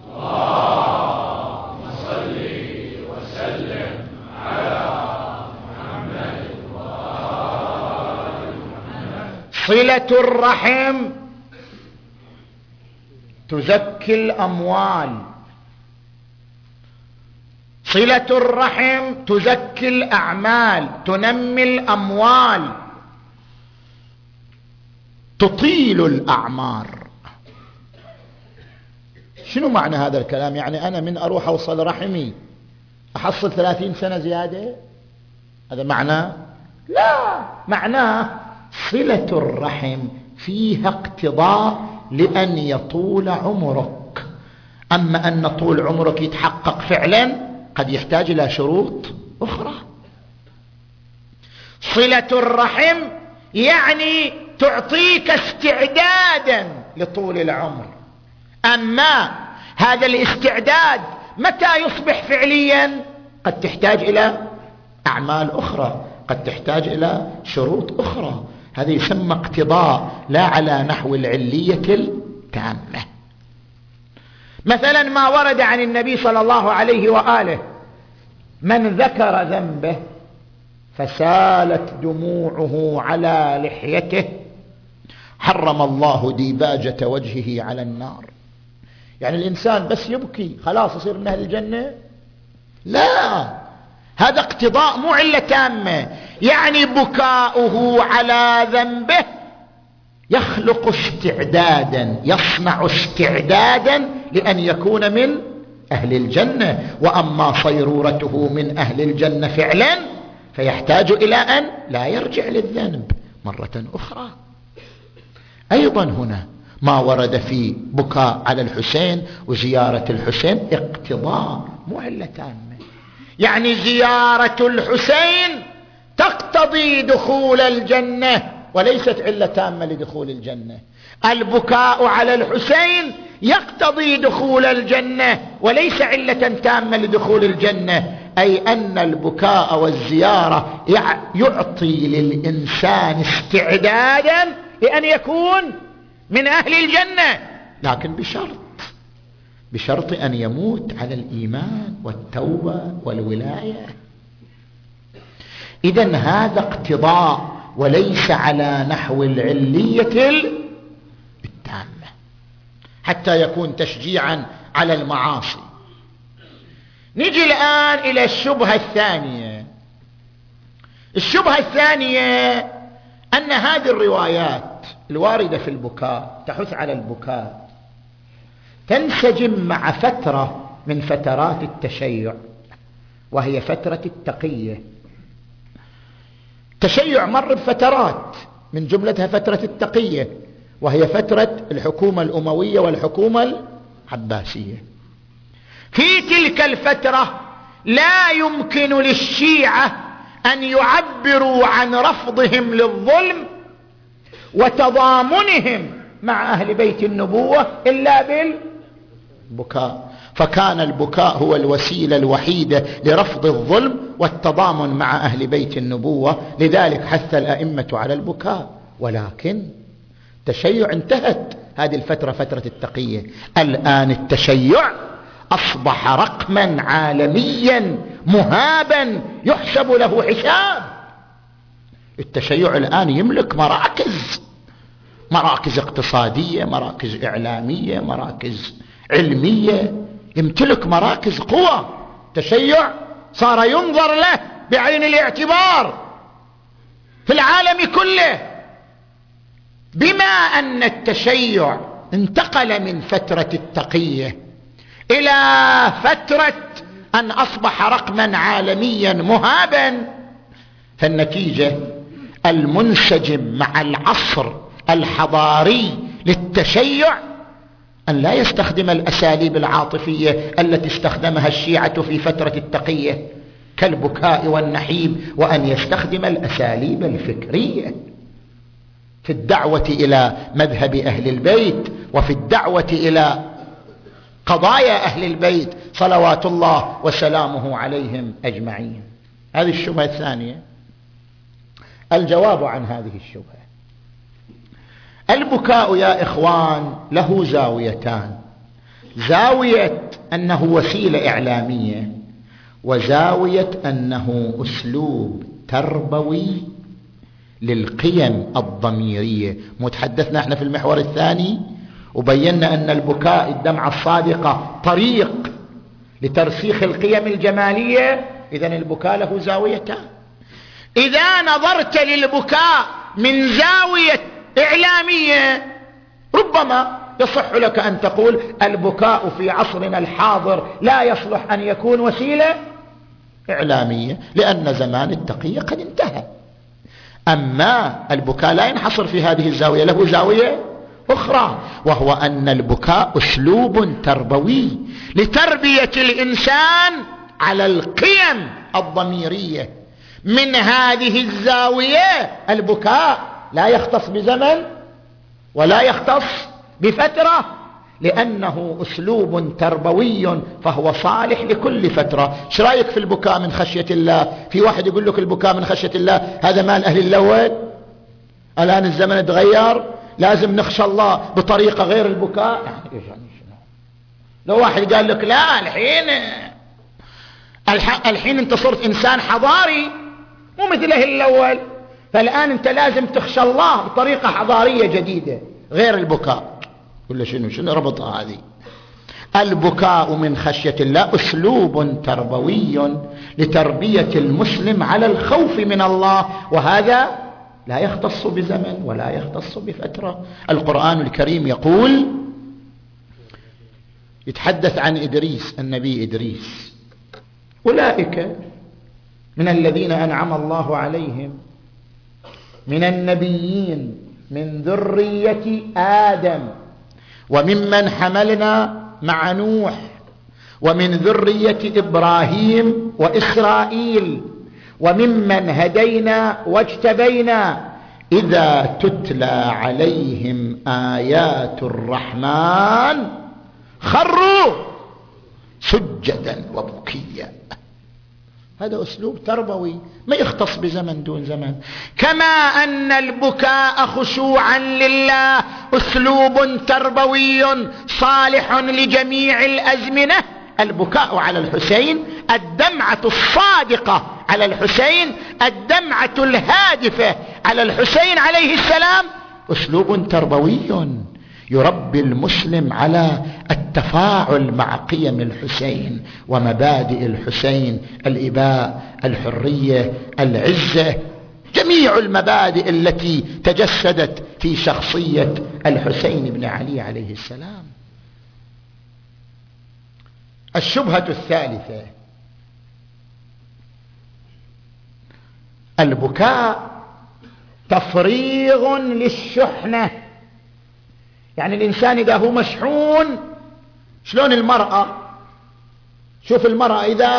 Speaker 2: اللهم صل وسلم على محمد وآل محمد صلة الرحم تزكي الأموال، صلة الرحم تزكي الأعمال، تنمي الأموال، تطيل الأعمار. شنو معنى هذا الكلام؟ يعني أنا من أروح أوصل رحمي أحصل 30 سنة زيادة؟ هذا معناه؟ لا، معناه صلة الرحم فيها اقتضاء لأن يطول عمرك. أما أن طول عمرك يتحقق فعلا قد يحتاج إلى شروط أخرى. صلة الرحم يعني تعطيك استعدادا لطول العمر، أما هذا الاستعداد متى يصبح فعليا؟ قد تحتاج إلى أعمال أخرى، قد تحتاج إلى شروط أخرى. هذا يسمى اقتضاء لا على نحو العلية التامة. مثلا ما ورد عن النبي صلى الله عليه وآله من ذكر ذنبه فسالت دموعه على لحيته حرم الله ديباجة وجهه على النار. يعني الإنسان بس يبكي خلاص يصير من أهل الجنة؟ لا، هذا اقتضاء مو علة تامة. يعني بكاؤه على ذنبه يخلق استعدادا، يصنع استعدادا لأن يكون من أهل الجنة. وأما صيرورته من أهل الجنة فعلا فيحتاج إلى أن لا يرجع للذنب مرة أخرى. أيضا هنا ما ورد في بكاء على الحسين وزيارة الحسين اقتضاء مو علة تامة. يعني زيارة الحسين تقتضي دخول الجنة وليست علة تامة لدخول الجنة. البكاء على الحسين يقتضي دخول الجنة وليس علة تامة لدخول الجنة. أي أن البكاء والزيارة يعطي للإنسان استعدادا لأن يكون من أهل الجنة، لكن بشرط أن يموت على الإيمان والتوبة والولاية. إذن هذا اقتضاء وليس على نحو العلية التامة حتى يكون تشجيعا على المعاصي. نجي الآن إلى الشبهة الثانية. الشبهة الثانية أن هذه الروايات الواردة في البكاء تحث على البكاء تنسجم مع فترة من فترات التشيع، وهي فترة التقية. التشيع مر بفترات من جملتها فترة التقية، وهي فترة الحكومة الأموية والحكومة العباسية. في تلك الفترة لا يمكن للشيعة أن يعبروا عن رفضهم للظلم وتضامنهم مع أهل بيت النبوة إلا بالبكاء، فكان البكاء هو الوسيلة الوحيدة لرفض الظلم والتضامن مع أهل بيت النبوة. لذلك حث الأئمة على البكاء. ولكن التشيع انتهت هذه الفترة، فترة التقية. الآن التشيع أصبح رقما عالميا مهابا يحسب له حساب. التشيع الآن يملك مراكز اقتصادية، مراكز إعلامية، مراكز علمية، يمتلك مراكز قوة. التشيع صار ينظر له بعين الاعتبار في العالم كله. بما أن التشيع انتقل من فترة التقية إلى فترة أن أصبح رقما عالميا مهابا، فالنتيجة المنسجم مع العصر الحضاري للتشيع أن لا يستخدم الأساليب العاطفية التي استخدمها الشيعة في فترة التقية كالبكاء والنحيب، وأن يستخدم الأساليب الفكرية في الدعوة إلى مذهب أهل البيت وفي الدعوة إلى قضايا أهل البيت صلوات الله وسلامه عليهم أجمعين. هذه الشبهة الثانية. الجواب عن هذه الشبهة: البكاء يا إخوان له زاويتان: زاوية أنه وسيلة إعلامية، وزاوية أنه أسلوب تربوي للقيم الضميرية. متحدثنا احنا في المحور الثاني وبينا أن البكاء، الدمعة الصادقة، طريق لترسيخ القيم الجمالية. إذن البكاء له زاويتان. إذا نظرت للبكاء من زاوية إعلامية ربما يصح لك أن تقول البكاء في عصرنا الحاضر لا يصلح أن يكون وسيلة إعلامية لأن زمان التقية قد انتهى. أما البكاء لا ينحصر في هذه الزاوية، له زاوية أخرى، وهو أن البكاء أسلوب تربوي لتربية الإنسان على القيم الضميرية. من هذه الزاوية البكاء لا يختص بزمن ولا يختص بفترة، لأنه أسلوب تربوي فهو صالح لكل فترة. ايش رايك في البكاء من خشية الله؟ في واحد يقول لك البكاء من خشية الله هذا مال أهل الأول، الآن الزمن تغير، لازم نخشى الله بطريقة غير البكاء. لو واحد قال لك لا الحين انت صرت إنسان حضاري مو مثل أهل الأول، فالآن انت لازم تخشى الله بطريقة حضارية جديدة غير البكاء. ولا شنو ربطها هذه؟ البكاء من خشية الله أسلوب تربوي لتربية المسلم على الخوف من الله، وهذا لا يختص بزمن ولا يختص بفترة. القرآن الكريم يقول، يتحدث عن إدريس، النبي إدريس: أولئك من الذين أنعم الله عليهم من النبيين من ذرية آدم وممن حملنا مع نوح ومن ذرية إبراهيم وإسرائيل وممن هدينا واجتبينا إذا تتلى عليهم آيات الرحمن خروا سجدا وبكيا. هذا أسلوب تربوي ما يختص بزمن دون زمن. كما أن البكاء خشوعا لله أسلوب تربوي صالح لجميع الأزمنة، البكاء على الحسين، الدمعة الصادقة على الحسين، الدمعة الهادفة على الحسين عليه السلام أسلوب تربوي يربي المسلم على التفاعل مع قيم الحسين ومبادئ الحسين: الإباء، الحرية، العزة، جميع المبادئ التي تجسدت في شخصية الحسين بن علي عليه السلام. الشبهة الثالثة: البكاء تفريغ للشحنة يعني الإنسان إذا هو مشحون، شلون المرأة، شوف المرأة إذا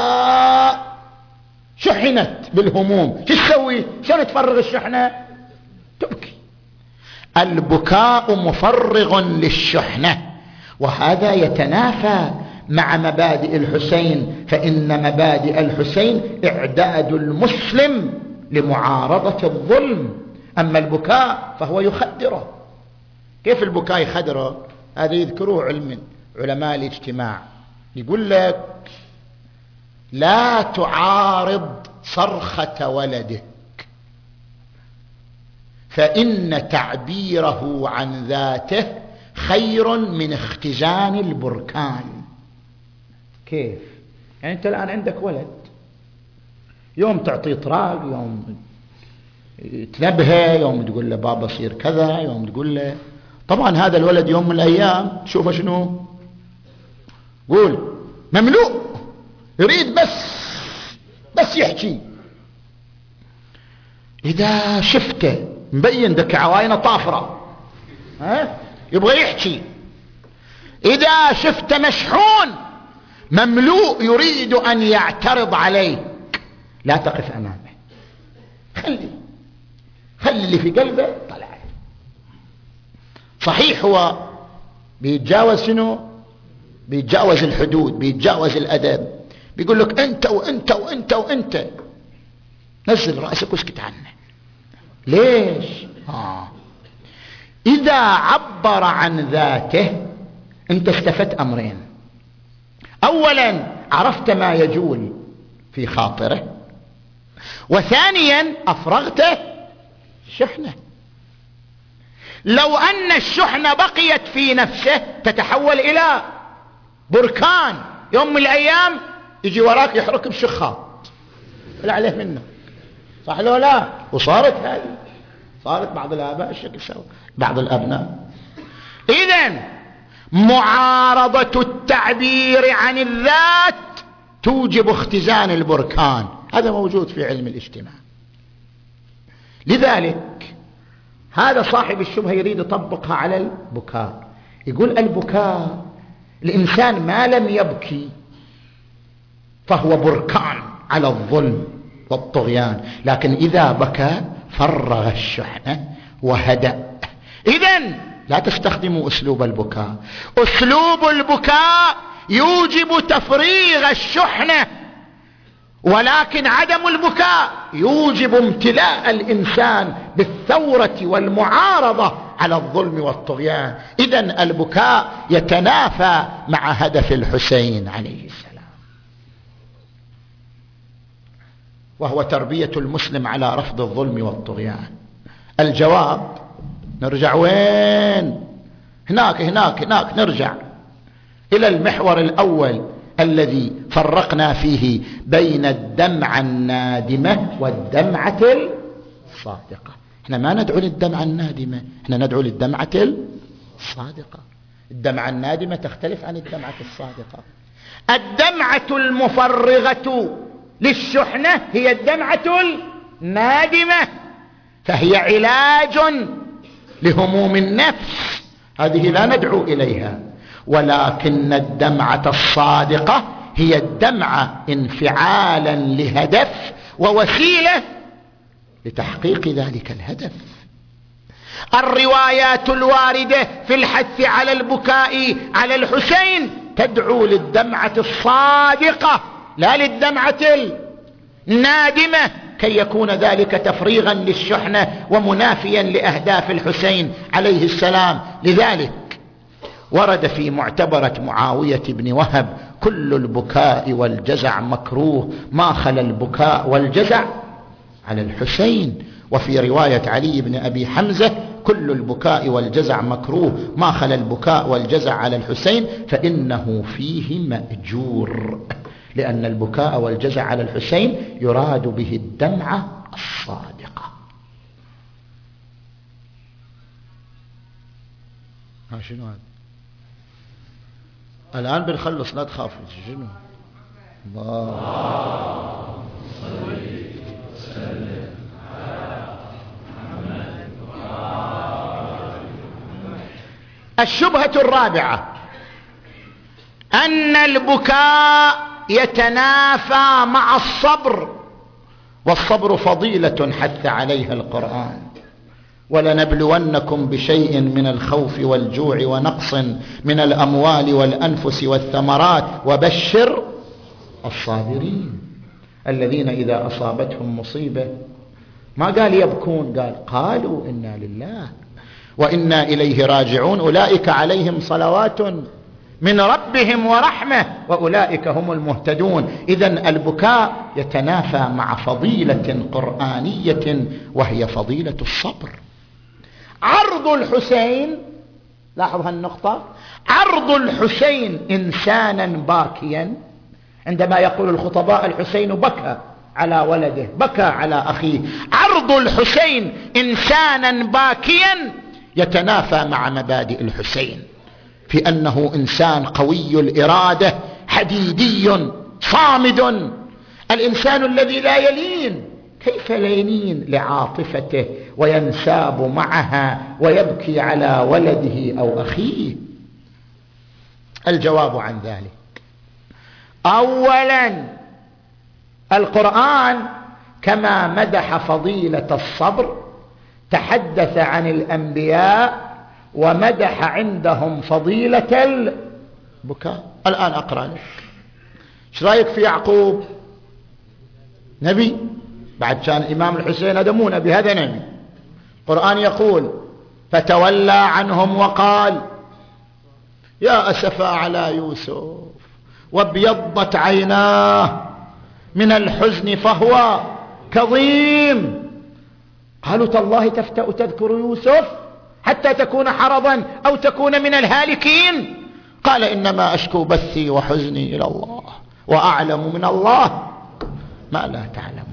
Speaker 2: شحنت بالهموم شو تسوي؟ شلون تفرغ الشحنة؟ تبكي. البكاء مفرغ للشحنة، وهذا يتنافى مع مبادئ الحسين، فإن مبادئ الحسين إعداد المسلم لمعارضة الظلم، أما البكاء فهو يخدره. كيف البكاء يخدره؟ هذا يذكروه علماء الاجتماع، يقول لك لا تعارض صرخة ولدك فإن تعبيره عن ذاته خير من اختزان البركان. كيف؟ يعني أنت الآن عندك ولد، يوم تعطيه طراق، يوم تنبهه، يوم تقول له بابا صير كذا، يوم تقول له. طبعا هذا الولد يوم من الأيام تشوفه شنو؟ قول مملوء، يريد بس يحكي. إذا شفته مبين ذك عواينه طافرة، يبغى يحكي. إذا شفته مشحون مملوء يريد أن يعترض عليك، لا تقف أمامه، خلي اللي في قلبه طلع. صحيح هو بيتجاوز شنو؟ بيتجاوز الحدود، بيتجاوز الأدب، بيقول لك أنت وأنت وأنت وأنت، نزل رأسك واسكت عنه. ليش؟ إذا عبر عن ذاته أنت استفدت أمرين: أولا عرفت ما يجول في خاطره، وثانيا أفرغت الشحنة. لو أن الشحنة بقيت في نفسه تتحول إلى بركان، يوم من الأيام يجي وراك يحرك بشخاط لا عليه منه، صح لو لا؟ وصارت هذه، صارت بعض الآباء الشكل سوى بعض الأبناء. إذن معارضة التعبير عن الذات توجب اختزان البركان، هذا موجود في علم الاجتماع. لذلك هذا صاحب الشبهة يريد يطبقها على البكاء، يقول البكاء الإنسان ما لم يبكي فهو بركان على الظلم والطغيان، لكن إذا بكى فرغ الشحنة وهدأ. إذن لا تستخدموا أسلوب البكاء، أسلوب البكاء يوجب تفريغ الشحنة، ولكن عدم البكاء يوجب امتلاء الإنسان بالثورة والمعارضة على الظلم والطغيان. إذن البكاء يتنافى مع هدف الحسين عليه السلام، وهو تربية المسلم على رفض الظلم والطغيان. الجواب نرجع وين؟ هناك نرجع إلى المحور الأول الذي فرقنا فيه بين الدمعة النادمة والدمعة الصادقة. احنا ما ندعو للدمعة النادمة، احنا ندعو للدمعة الصادقة. الدمعة النادمة تختلف عن الدمعة الصادقة. الدمعة المفرغة للشحنة هي الدمعة النادمة، فهي علاج لهموم النفس، هذه لا ندعو إليها. ولكن الدمعة الصادقة هي الدمعة انفعالا لهدف ووسيلة لتحقيق ذلك الهدف. الروايات الواردة في الحث على البكاء على الحسين تدعو للدمعة الصادقة لا للدمعة النادمة، كي يكون ذلك تفريغا للشحنة ومنافيا لأهداف الحسين عليه السلام. لذلك ورد في معتبرة معاوية بن وهب: كل البكاء والجزع مكروه ما خلا البكاء والجزع على الحسين. وفي رواية علي بن أبي حمزة: كل البكاء والجزع مكروه ما خلا البكاء والجزع على الحسين فإنه فيه مأجور، لأن البكاء والجزع على الحسين يراد به الدمعة الصادقة. شنو هذا؟ الآن بنخلص، لا تخاف. شنو؟ الله صل وسلم على محمد. الشبهة الرابعة أن البكاء يتنافى مع الصبر، والصبر فضيلة حث عليها القرآن: ولنبلونكم بشيء من الخوف والجوع ونقص من الأموال والأنفس والثمرات وبشر الصابرين الذين إذا أصابتهم مصيبة ما قال يبكون، قالوا إنا لله وإنا إليه راجعون أولئك عليهم صلوات من ربهم ورحمة وأولئك هم المهتدون. إذن البكاء يتنافى مع فضيلة قرآنية وهي فضيلة الصبر. عرض الحسين، لاحظ هالنقطة، عرض الحسين إنسانا باكيا، عندما يقول الخطباء الحسين بكى على ولده، بكى على أخيه، عرض الحسين إنسانا باكيا يتنافى مع مبادئ الحسين في أنه إنسان قوي الإرادة، حديدي صامد، الإنسان الذي لا يلين. كيف لا يلين لعاطفته وينساب معها ويبكي على ولده أو أخيه؟ الجواب عن ذلك: أولا، القرآن كما مدح فضيلة الصبر تحدث عن الأنبياء ومدح عندهم فضيلة البكاء. الآن أقرأ لك. ايش رأيك في يعقوب؟ نبي، بعد كان الإمام الحسين هذا مو نبي، هذا نبي. القرآن يقول: فتولى عنهم وقال يا أسفا على يوسف وابيضت عيناه من الحزن فهو كظيم. قالوا تالله تفتأ تذكر يوسف حتى تكون حرضا أو تكون من الهالكين. قال إنما أشكو بثي وحزني إلى الله وأعلم من الله ما لا تعلمون.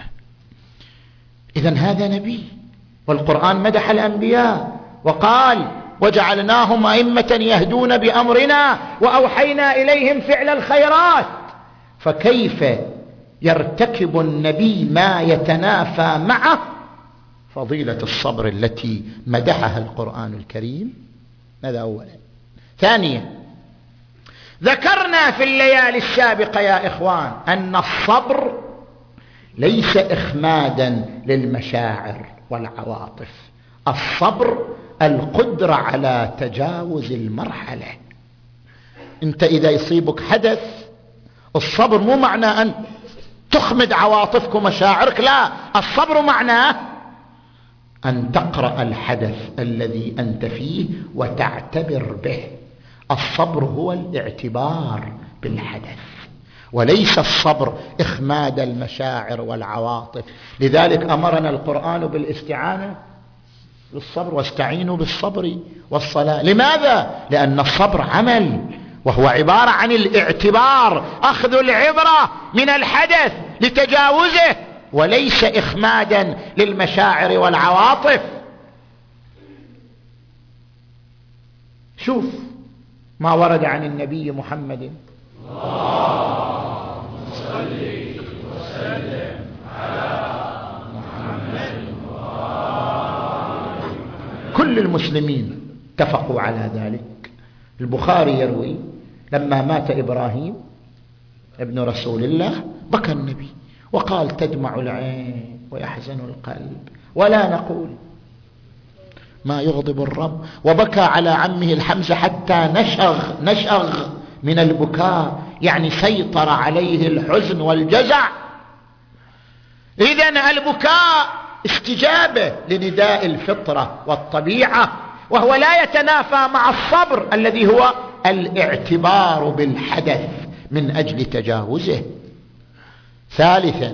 Speaker 2: إذن هذا نبي، والقرآن مدح الأنبياء وقال وجعلناهم أئمة يهدون بأمرنا وأوحينا إليهم فعل الخيرات. فكيف يرتكب النبي ما يتنافى معه فضيلة الصبر التي مدحها القرآن الكريم؟ هذا أولا. ثانيا، ذكرنا في الليالي السابقة يا إخوان أن الصبر ليس إخمادا للمشاعر والعواطف، الصبر القدرة على تجاوز المرحلة. أنت إذا يصيبك حدث، الصبر مو معناه أن تخمد عواطفك ومشاعرك، لا، الصبر معناه أن تقرأ الحدث الذي أنت فيه وتعتبر به. الصبر هو الاعتبار بالحدث، وليس الصبر إخماد المشاعر والعواطف. لذلك أمرنا القرآن بالاستعانة بالصبر، واستعينوا بالصبر والصلاة. لماذا؟ لأن الصبر عمل، وهو عبارة عن الاعتبار، أخذ العبرة من الحدث لتجاوزه، وليس إخمادا للمشاعر والعواطف. شوف ما ورد عن النبي محمد: اللهم صل وسلم على محمد. كل المسلمين اتفقوا على ذلك. البخاري يروي لما مات إبراهيم ابن رسول الله بكى النبي وقال تدمع العين ويحزن القلب ولا نقول ما يغضب الرب، وبكى على عمه الحمزة حتى نشغ من البكاء، يعني سيطر عليه الحزن والجزع. إذن البكاء استجابة لنداء الفطرة والطبيعة، وهو لا يتنافى مع الصبر الذي هو الاعتبار بالحدث من أجل تجاوزه. ثالثا،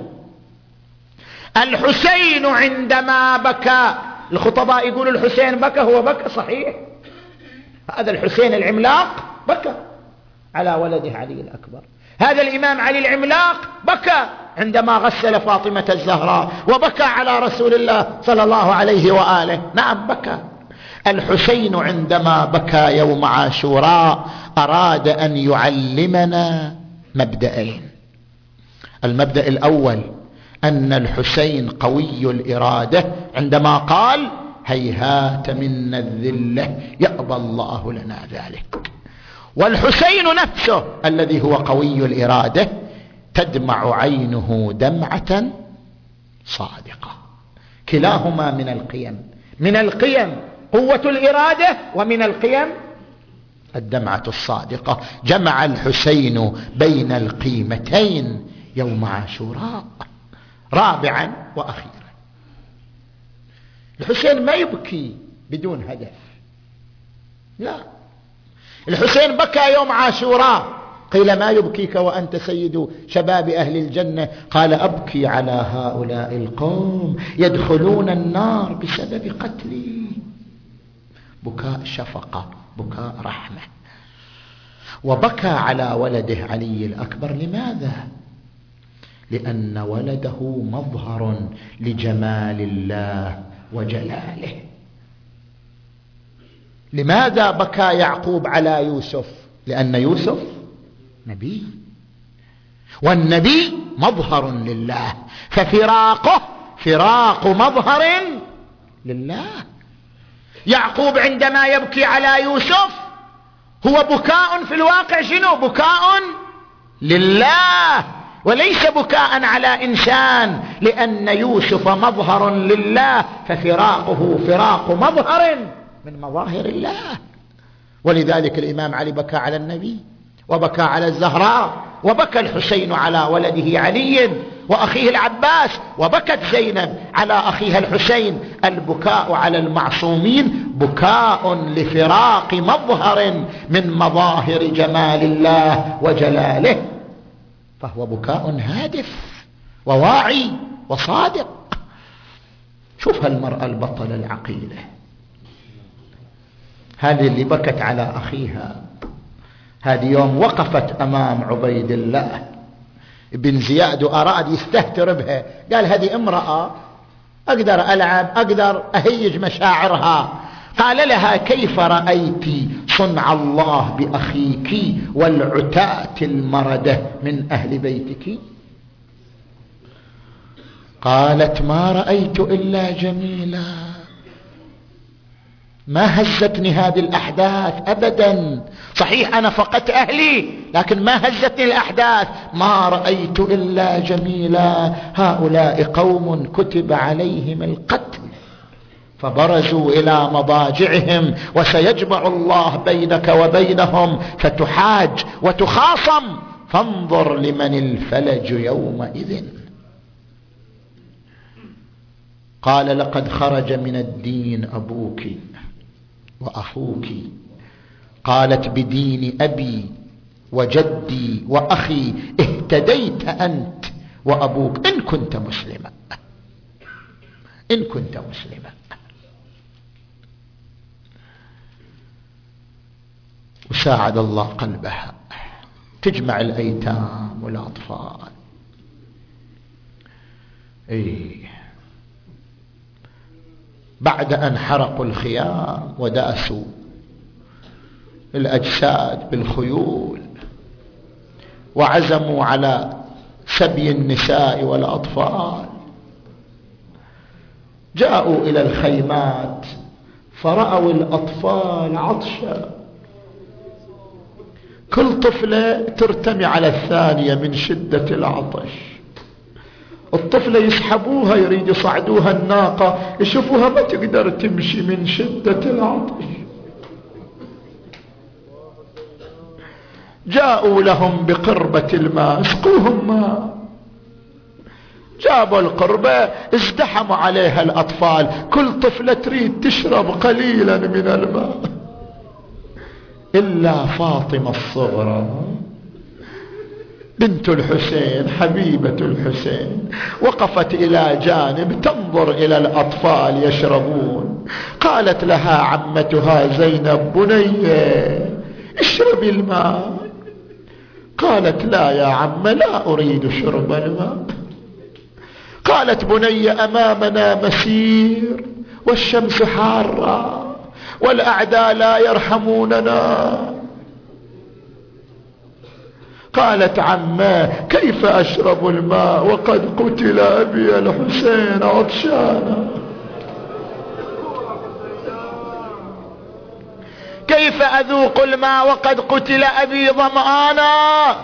Speaker 2: الحسين عندما بكى، الخطباء يقول الحسين بكى، هو بكى صحيح، هذا الحسين العملاق بكى على ولده علي الأكبر، هذا الإمام علي العملاق بكى عندما غسل فاطمة الزهراء، وبكى على رسول الله صلى الله عليه وآله. نعم بكى. الحسين عندما بكى يوم عاشوراء أراد أن يعلمنا مبدأين. المبدأ الأول أن الحسين قوي الإرادة عندما قال هيهات منا الذلة، يأبى الله لنا ذلك. والحسين نفسه الذي هو قوي الإرادة تدمع عينه دمعة صادقة. كلاهما من القيم، من القيم قوة الإرادة، ومن القيم الدمعة الصادقة. جمع الحسين بين القيمتين يوم عاشوراء. رابعا وأخيرا، الحسين ما يبكي بدون هدف، لا، الحسين بكى يوم عاشوراء. قيل ما يبكيك وأنت سيد شباب أهل الجنة؟ قال أبكي على هؤلاء القوم يدخلون النار بسبب قتلي. بكاء شفقة، بكاء رحمة. وبكى على ولده علي الأكبر. لماذا؟ لأن ولده مظهر لجمال الله وجلاله. لماذا بكى يعقوب على يوسف؟ لأن يوسف نبي، والنبي مظهر لله، ففراقه فراق مظهر لله. يعقوب عندما يبكي على يوسف هو بكاء في الواقع شنو؟ بكاء لله، وليس بكاء على إنسان، لأن يوسف مظهر لله، ففراقه فراق مظهر من مظاهر الله. ولذلك الإمام علي بكى على النبي، وبكى على الزهراء، وبكى الحسين على ولده علي وأخيه العباس، وبكت زينب على أخيها الحسين. البكاء على المعصومين بكاء لفراق مظهر من مظاهر جمال الله وجلاله، فهو بكاء هادف وواعي وصادق. شوف هالمرأة البطلة العقيلة، هذه اللي بكت على أخيها، هذه يوم وقفت أمام عبيد الله بن زياد وأراد يستهتر بها، قال هذه امرأة أقدر ألعب، أقدر أهيج مشاعرها. قال لها كيف رأيت صنع الله بأخيك والعتاة المردة من أهل بيتك؟ قالت ما رأيت إلا جميلا، ما هزتني هذه الأحداث أبدا. صحيح أنا فقدت أهلي، لكن ما هزتني الأحداث. ما رأيت إلا جميلا، هؤلاء قوم كتب عليهم القتل فبرزوا إلى مضاجعهم، وسيجمع الله بينك وبينهم فتحاج وتخاصم، فانظر لمن الفلج يومئذ. قال لقد خرج من الدين أبوك وأخوك. قالت بدين أبي وجدي وأخي اهتديت أنت وأبوك إن كنت مسلما، إن كنت مسلما. وساعد الله قلبها، تجمع الأيتام والأطفال. بعد أن حرقوا الخيام وداسوا الأجساد بالخيول وعزموا على سبي النساء والأطفال، جاءوا إلى الخيمات فرأوا الأطفال عطشا، كل طفلة ترتمي على الثانية من شدة العطش. الطفلة يسحبوها يريد يصعدوها الناقة، يشوفوها ما تقدر تمشي من شدة العطش. جاءوا لهم بقربة الماء، اسقوهم ماء. جابوا القربة، ازدحموا عليها الأطفال، كل طفلة تريد تشرب قليلا من الماء، إلا فاطمة الصغرى بنت الحسين حبيبة الحسين، وقفت إلى جانب تنظر إلى الأطفال يشربون. قالت لها عمتها زينب بنية اشربي الماء. قالت لا يا عم، لا أريد شرب الماء. قالت بنية أمامنا مسير والشمس حارة والأعداء لا يرحموننا. قالت عماه كيف أشرب الماء وقد قتل أبي الحسين عطشانا؟ كيف أذوق الماء وقد قتل أبي ظمآنا؟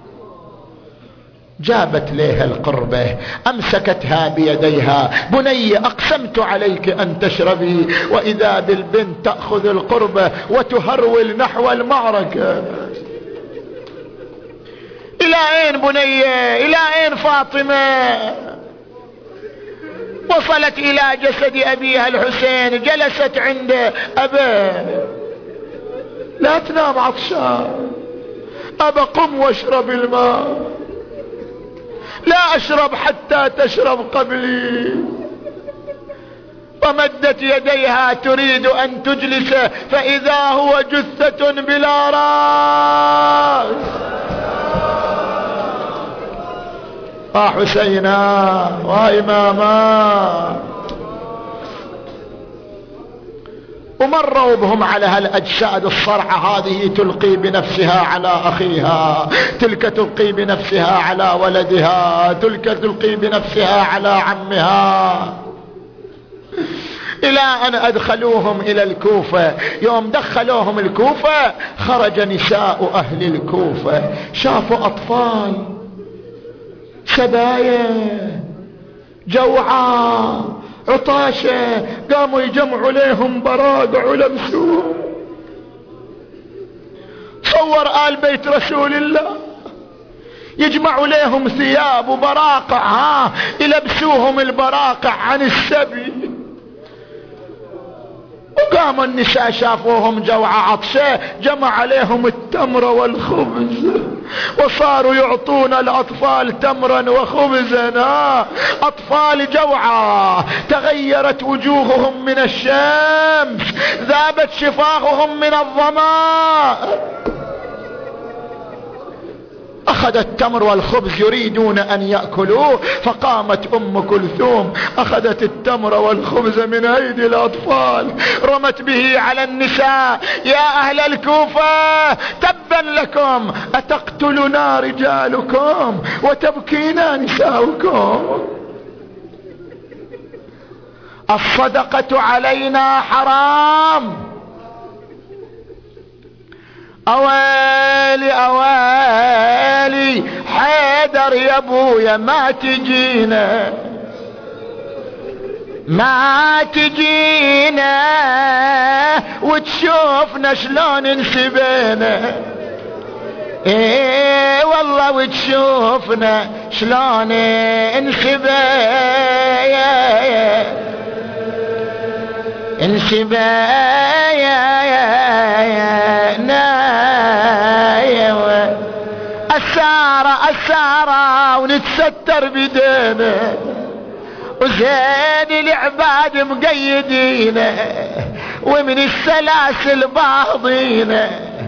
Speaker 2: جابت لها القربة، أمسكتها بيديها، بني أقسمت عليك أن تشربي، وإذا بالبنت تأخذ القربة وتهرول نحو المعركة. إلى أين بنية؟ إلى أين فاطمة؟ وصلت إلى جسد أبيها الحسين، جلست عنده. أبا لا تنام عطشان، أبا قم واشرب الماء، لا أشرب حتى تشرب قبلي. ومدت يديها تريد أن تجلسه، فإذا هو جثة بلا رأس. حسينا وإماما. ومروا بهم على هالأجساد الصرعة هذه، تلقي بنفسها على أخيها، تلك تلقي بنفسها على ولدها، تلك تلقي بنفسها على عمها، إلى أن أدخلوهم إلى الكوفة. يوم دخلوهم الكوفة خرج نساء أهل الكوفة، شافوا أطفال سبايا جوعى عطاشة، قاموا يجمعوا لهم براقع ولمسوهم. صور آل بيت رسول الله يجمعوا لهم ثياب وبراقع، يلبسوهم البراقع عن السبي. وقاموا النساء شافوهم جوعى عطشة، جمع عليهم التمر والخبز، وصاروا يعطون الأطفال تمرا وخبزا. أطفال جوعى، تغيرت وجوههم من الشمس، ذابت شفاههم من الظمأ. أخذ التمر والخبز يريدون أن يأكلوه، فقامت أم كلثوم أخذت التمر والخبز من أيدي الأطفال، رمت به على النساء. يا أهل الكوفة تبا لكم، أتقتلنا رجالكم وتبكينا نساؤكم؟ الصدقة علينا حرام. أويلي أويلي حيدر يا ابويا، ما تجينا ما تجينا وتشوفنا شلون انسبينا. ايه والله وتشوفنا شلون السارة ونتستر بدينا، وزين العباد مقيدينا، ومن السلاسل باضينا.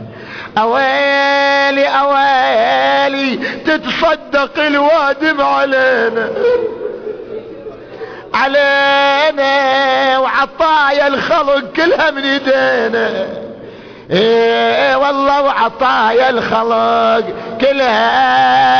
Speaker 2: أويلي أويلي تتصدق الوادم علينا وعطايا الخلق كلها من ايدينا. ايه والله وعطايا الخلق كلها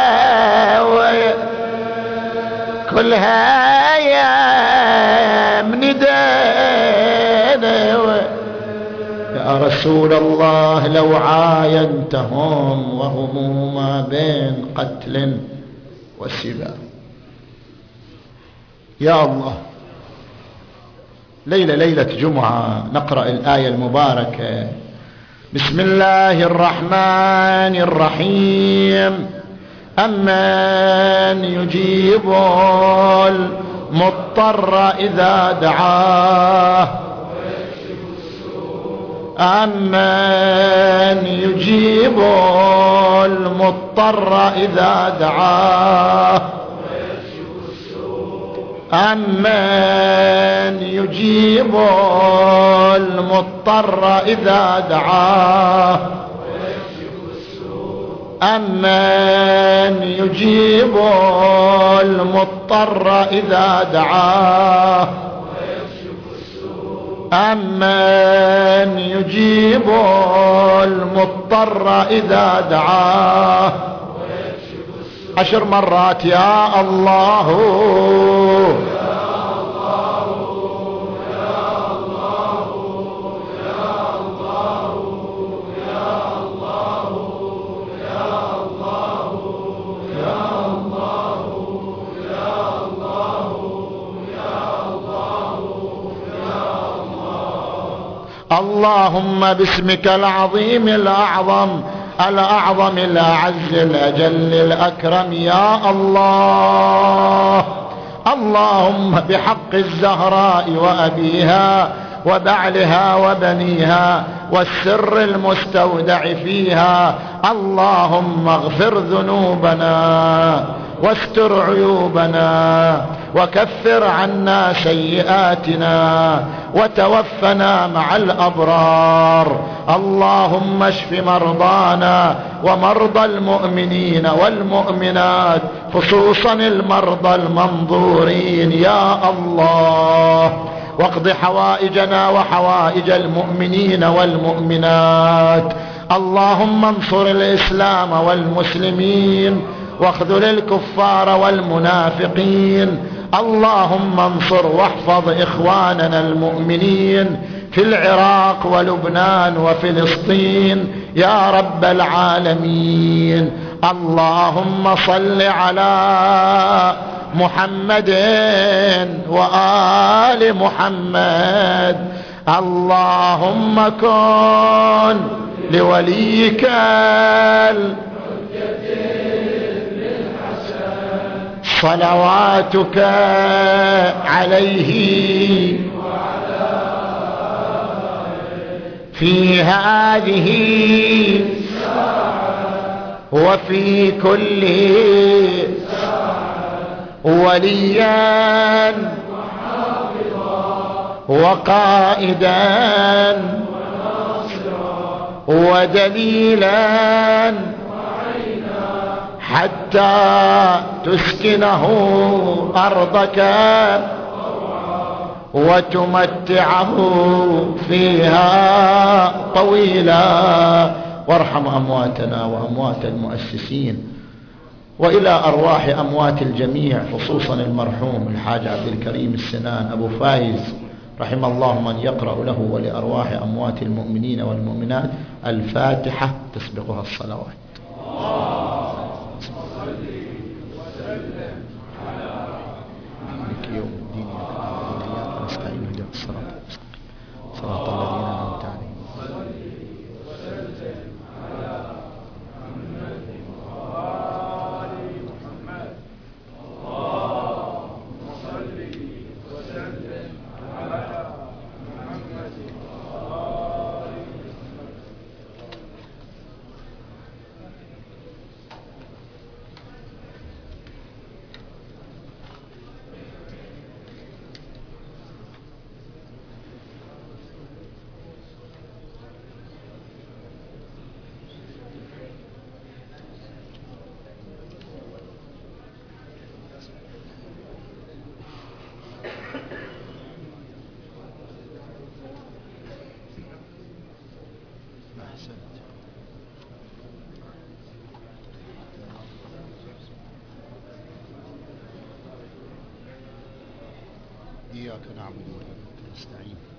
Speaker 2: كلها يا من ايدينا. يا رسول الله لو عاينتهم وهم ما بين قتل وسبا. يا الله، ليلة جمعة نقرأ الآية المباركة. بسم الله الرحمن الرحيم. أمن يجيب المضطر إذا دعاه، أمن يجيب المضطر إذا دعاه، أمن يجيب المضطر إذا دعاه، أمن يجيب المضطر إذا دعاه، أمن يجيب المضطر إذا دعاه. 10 مرات يا الله يا الله يا الله يا الله اللهم باسمك العظيم الأعظم الأعز الأجل الأكرم يا الله. اللهم بحق الزهراء وأبيها وبعلها وبنيها والسر المستودع فيها، اللهم اغفر ذنوبنا واستر عيوبنا وكفر عنا سيئاتنا وتوفنا مع الأبرار. اللهم اشف مرضانا ومرضى المؤمنين والمؤمنات، خصوصا المرضى المنظورين يا الله، واقض حوائجنا وحوائج المؤمنين والمؤمنات. اللهم انصر الإسلام والمسلمين واخذل الكفار والمنافقين. اللهم انصر واحفظ إخواننا المؤمنين في العراق ولبنان وفلسطين يا رب العالمين. اللهم صل على محمد وآل محمد. اللهم كن لوليك صلواتك عليه في هذه وفي كل وليا وقائدا ودليلا حتى تسكنه أرضك وتمتعه فيها طويلا. وارحم أمواتنا وأموات المؤسسين، وإلى أرواح أموات الجميع، خصوصا المرحوم الحاج عبد الكريم السنان أبو فايز، رحم الله من يقرأ له ولأرواح أموات المؤمنين والمؤمنات الفاتحة تسبقها الصلوات. صراط الذين أنعمت عليهم. إياك نعبد وإياك نستعين.